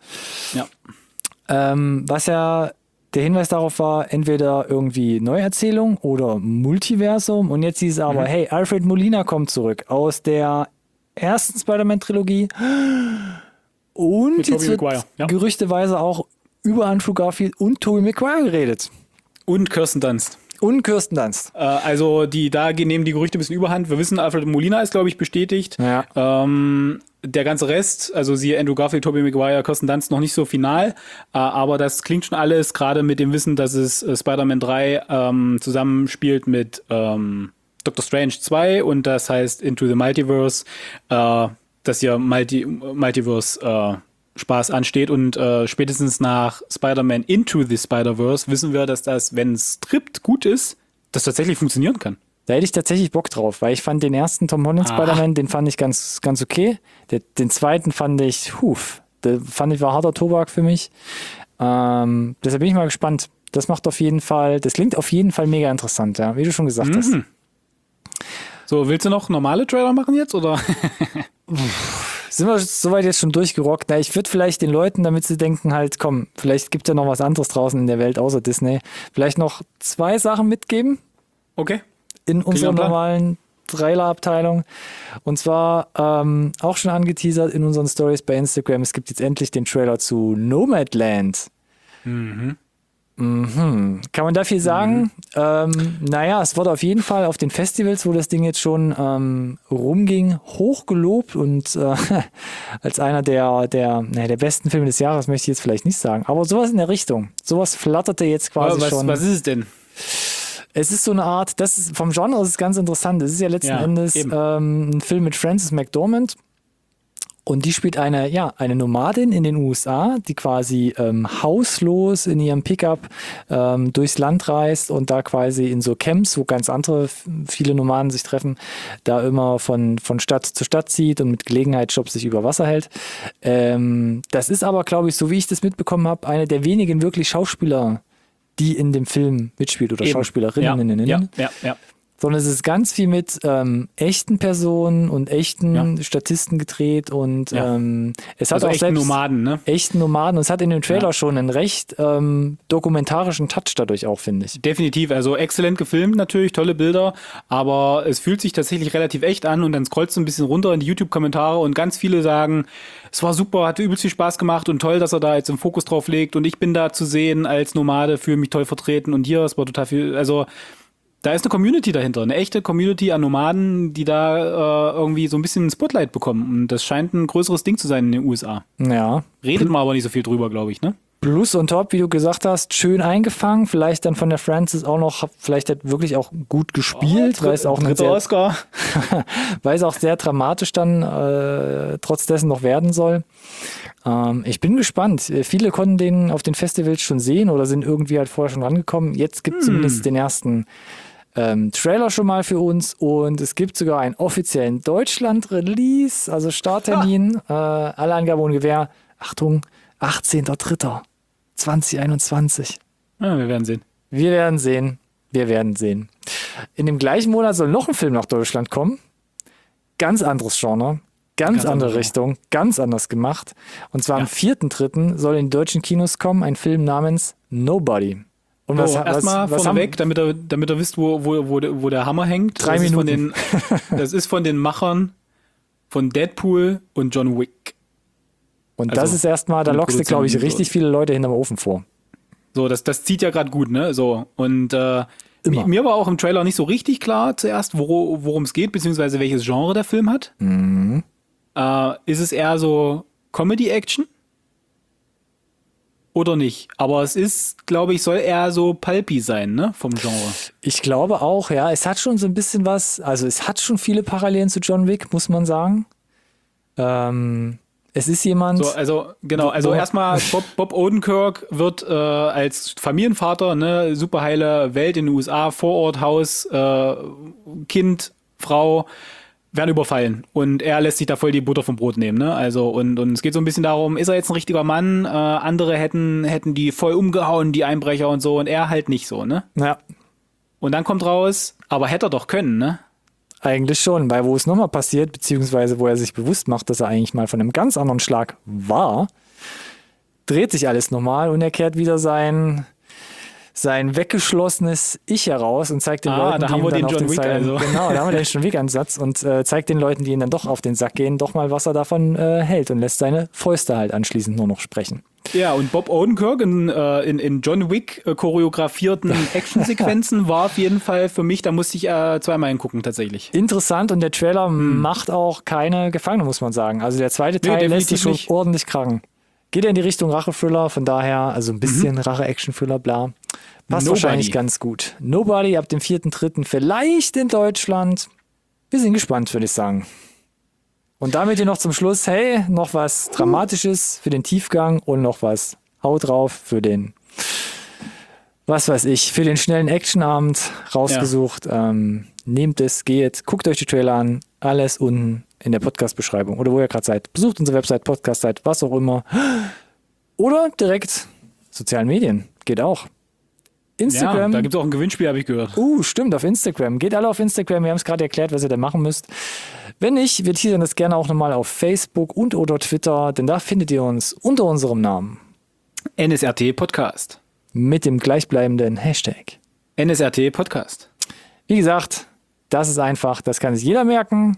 A: Was ja der Hinweis darauf war, entweder irgendwie Neuerzählung oder Multiversum. Und jetzt hieß es aber, hey, Alfred Molina kommt zurück aus der ersten Spider-Man-Trilogie. Und jetzt wird gerüchteweise auch über Andrew Garfield und Tobey Maguire geredet.
B: Und Kirsten Dunst. Also nehmen die Gerüchte ein bisschen überhand. Wir wissen, Alfred Molina ist, glaube ich, bestätigt. Ja. Der ganze Rest, also siehe Andrew Garfield, Tobey Maguire, Kirsten Dunst, noch nicht so final. Aber das klingt schon alles, gerade mit dem Wissen, dass es Spider-Man 3 zusammenspielt mit Doctor Strange 2 und das heißt Into the Multiverse, dass hier Multiverse Spaß ansteht und spätestens nach Spider-Man Into the Spider-Verse wissen wir, dass das, wenn das Skript gut ist, das tatsächlich funktionieren kann.
A: Da hätte ich tatsächlich Bock drauf, weil ich fand den ersten Tom Holland Spider-Man, den fand ich ganz okay. Den zweiten fand ich, war harter Tobak für mich. Deshalb bin ich mal gespannt. Das klingt auf jeden Fall mega interessant, ja, wie du schon gesagt hast.
B: So, willst du noch normale Trailer machen jetzt, oder?
A: Sind wir soweit jetzt schon durchgerockt? Na, ich würde vielleicht den Leuten, damit sie denken halt, komm, vielleicht gibt es ja noch was anderes draußen in der Welt außer Disney, vielleicht noch 2 Sachen mitgeben.
B: Okay.
A: In unserer normalen Trailer-Abteilung. Und zwar auch schon angeteasert in unseren Stories bei Instagram. Es gibt jetzt endlich den Trailer zu Nomadland. Kann man da viel sagen? Es wurde auf jeden Fall auf den Festivals, wo das Ding jetzt schon rumging, hochgelobt und als einer der besten Filme des Jahres möchte ich jetzt vielleicht nicht sagen. Aber sowas in der Richtung. Sowas flatterte jetzt quasi schon.
B: Was ist es denn?
A: Es ist so eine Art, vom Genre ist es ganz interessant. Es ist ja letzten Endes ein Film mit Frances McDormand. Und die spielt eine Nomadin in den USA, die quasi hauslos in ihrem Pickup durchs Land reist und da quasi in so Camps, wo ganz andere, viele Nomaden sich treffen, da immer von Stadt zu Stadt zieht und mit Gelegenheitsjobs sich über Wasser hält. Das ist aber, glaube ich, so wie ich das mitbekommen habe, eine der wenigen wirklich Schauspieler, die in dem Film mitspielt oder Schauspielerinnen.
B: Ja.
A: Sondern es ist ganz viel mit echten Personen und echten Statisten gedreht und es hat
B: also
A: auch
B: echten Nomaden, ne?
A: Echten Nomaden und es hat in dem Trailer schon einen recht dokumentarischen Touch dadurch auch, finde ich.
B: Definitiv, also exzellent gefilmt natürlich, tolle Bilder, aber es fühlt sich tatsächlich relativ echt an und dann scrollst du ein bisschen runter in die YouTube-Kommentare und ganz viele sagen, es war super, hat übelst viel Spaß gemacht und toll, dass er da jetzt den Fokus drauf legt und ich bin da zu sehen als Nomade, fühle mich toll vertreten und hier, es war total viel, also da ist eine Community dahinter, eine echte Community an Nomaden, die da irgendwie so ein bisschen ein Spotlight bekommen. Und das scheint ein größeres Ding zu sein in den USA.
A: Ja.
B: Redet man aber nicht so viel drüber, glaube ich, ne?
A: Plus und top, wie du gesagt hast, schön eingefangen. Vielleicht dann von der Frances auch noch, vielleicht hat wirklich auch gut gespielt, weil es auch ein sehr,
B: Oscar.
A: weil es auch sehr dramatisch dann trotz dessen noch werden soll. Ich bin gespannt. Viele konnten den auf den Festivals schon sehen oder sind irgendwie halt vorher schon rangekommen. Jetzt gibt es zumindest den ersten Trailer schon mal für uns und es gibt sogar einen offiziellen Deutschland-Release, also Starttermin, alle Angaben ohne Gewähr. Achtung, 18.03.2021.
B: Ja, wir werden sehen.
A: Wir werden sehen. In dem gleichen Monat soll noch ein Film nach Deutschland kommen. Ganz anderes Genre, ganz andere Richtung, ganz anders gemacht. Und zwar am 4.3. soll in die deutschen Kinos kommen ein Film namens Nobody. Und
B: erstmal vorneweg, damit ihr wisst, wo der Hammer hängt.
A: 3 Minuten.
B: Das ist von den Machern von Deadpool und John Wick.
A: Und also, das ist erstmal, da lockst du, glaube ich, richtig viele Leute hinterm Ofen vor.
B: So, das zieht ja gerade gut, ne? So, und mir war auch im Trailer nicht so richtig klar zuerst, worum es geht, beziehungsweise welches Genre der Film hat.
A: Mhm.
B: Ist es eher so Comedy-Action? Oder nicht? Aber es ist, glaube ich, soll eher so pulpy sein, ne? Vom Genre.
A: Ich glaube auch, ja. Es hat schon so ein bisschen was, also es hat schon viele Parallelen zu John Wick, muss man sagen. Es ist jemand.
B: So, also erstmal Bob Odenkirk wird als Familienvater, ne, superheile Welt in den USA, Vororthaus, Kind, Frau, werden überfallen. Und er lässt sich da voll die Butter vom Brot nehmen, ne? Also, und es geht so ein bisschen darum, ist er jetzt ein richtiger Mann? Andere hätten die voll umgehauen, die Einbrecher und so, und er halt nicht so, ne?
A: Ja.
B: Und dann kommt raus, aber hätte er doch können, ne?
A: Eigentlich schon, weil wo es nochmal passiert, beziehungsweise wo er sich bewusst macht, dass er eigentlich mal von einem ganz anderen Schlag war, dreht sich alles nochmal und er kehrt wieder sein weggeschlossenes Ich heraus und zeigt den Leuten, die ihm dann auf den Sack gehen. Genau, da haben wir den John Wick-Ansatz und zeigt den Leuten, die ihn dann doch auf den Sack gehen, doch mal, was er davon hält und lässt seine Fäuste halt anschließend nur noch sprechen.
B: Ja, und Bob Odenkirk in John Wick choreografierten Actionsequenzen war auf jeden Fall für mich, da musste ich zweimal hingucken tatsächlich.
A: Interessant und der Trailer macht auch keine Gefangene, muss man sagen. Also der zweite Teil lässt sich schon ordentlich krachen. Geht ja in die Richtung Rache-Thriller, von daher, also ein bisschen Rache-Action-Thriller, bla. Passt wahrscheinlich ganz gut. Nobody ab dem 4.3. vielleicht in Deutschland. Wir sind gespannt, würde ich sagen. Und damit hier noch zum Schluss, hey, noch was Dramatisches für den Tiefgang und noch was Haut drauf für den, was weiß ich, für den schnellen Actionabend rausgesucht. Ja. Nehmt es, geht, guckt euch die Trailer an, alles unten in der Podcast-Beschreibung oder wo ihr gerade seid. Besucht unsere Website, Podcast-Seite, was auch immer. Oder direkt sozialen Medien, geht auch. Instagram.
B: Ja, da gibt es auch ein Gewinnspiel, habe ich gehört.
A: Stimmt, auf Instagram. Geht alle auf Instagram, wir haben es gerade erklärt, was ihr da machen müsst. Wenn nicht, wir teasern das gerne auch nochmal auf Facebook und oder Twitter, denn da findet ihr uns unter unserem Namen.
B: NSRT Podcast.
A: Mit dem gleichbleibenden Hashtag.
B: NSRT Podcast.
A: Wie gesagt, das ist einfach, das kann sich jeder merken.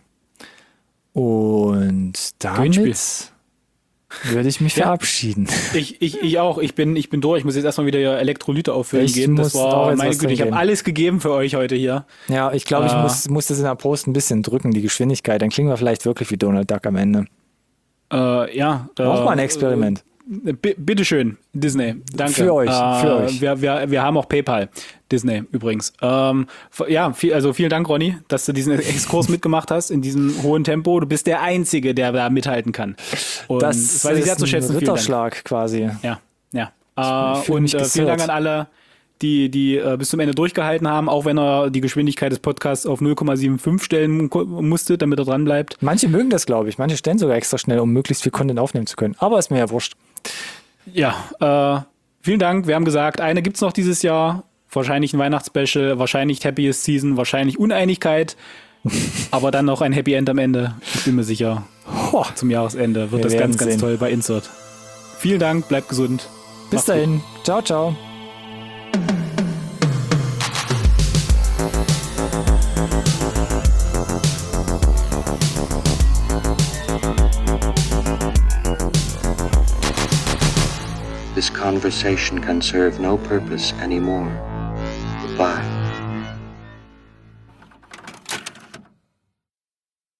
A: Und damit würde ich mich verabschieden.
B: Ich auch. Ich bin durch. Ich muss jetzt erstmal wieder Elektrolyte auffüllen gehen. Das war meine Güte. Ich habe alles gegeben für euch heute hier.
A: Ja, ich glaube, ich muss das in der Post ein bisschen drücken, die Geschwindigkeit. Dann klingen wir vielleicht wirklich wie Donald Duck am Ende.
B: Ja.
A: Auch mal ein Experiment.
B: Bitteschön, Disney. Danke.
A: Für euch. Für euch.
B: Wir haben auch PayPal. Disney übrigens. Vielen Dank, Ronny, dass du diesen Exkurs mitgemacht hast in diesem hohen Tempo. Du bist der Einzige, der da mithalten kann. Und
A: das
B: weiß ich sehr
A: ist
B: zu schätzen.
A: ein Ritterschlag quasi.
B: Ja.
A: Vielen
B: Dank an alle, die bis zum Ende durchgehalten haben, auch wenn er die Geschwindigkeit des Podcasts auf 0,75 stellen musste, damit er dran bleibt.
A: Manche mögen das, glaube ich. Manche stellen sogar extra schnell, um möglichst viel Content aufnehmen zu können. Aber ist mir ja wurscht.
B: Ja, vielen Dank. Wir haben gesagt, eine gibt's noch dieses Jahr. Wahrscheinlich ein Weihnachtsspecial, wahrscheinlich Happiest Season, wahrscheinlich Uneinigkeit. Aber dann noch ein Happy End am Ende. Ich bin mir sicher, zum Jahresende wird das ganz, ganz toll bei Insert. Vielen Dank, bleibt gesund.
A: Bis dahin. Ciao, ciao.
C: This conversation can serve no purpose anymore. Goodbye.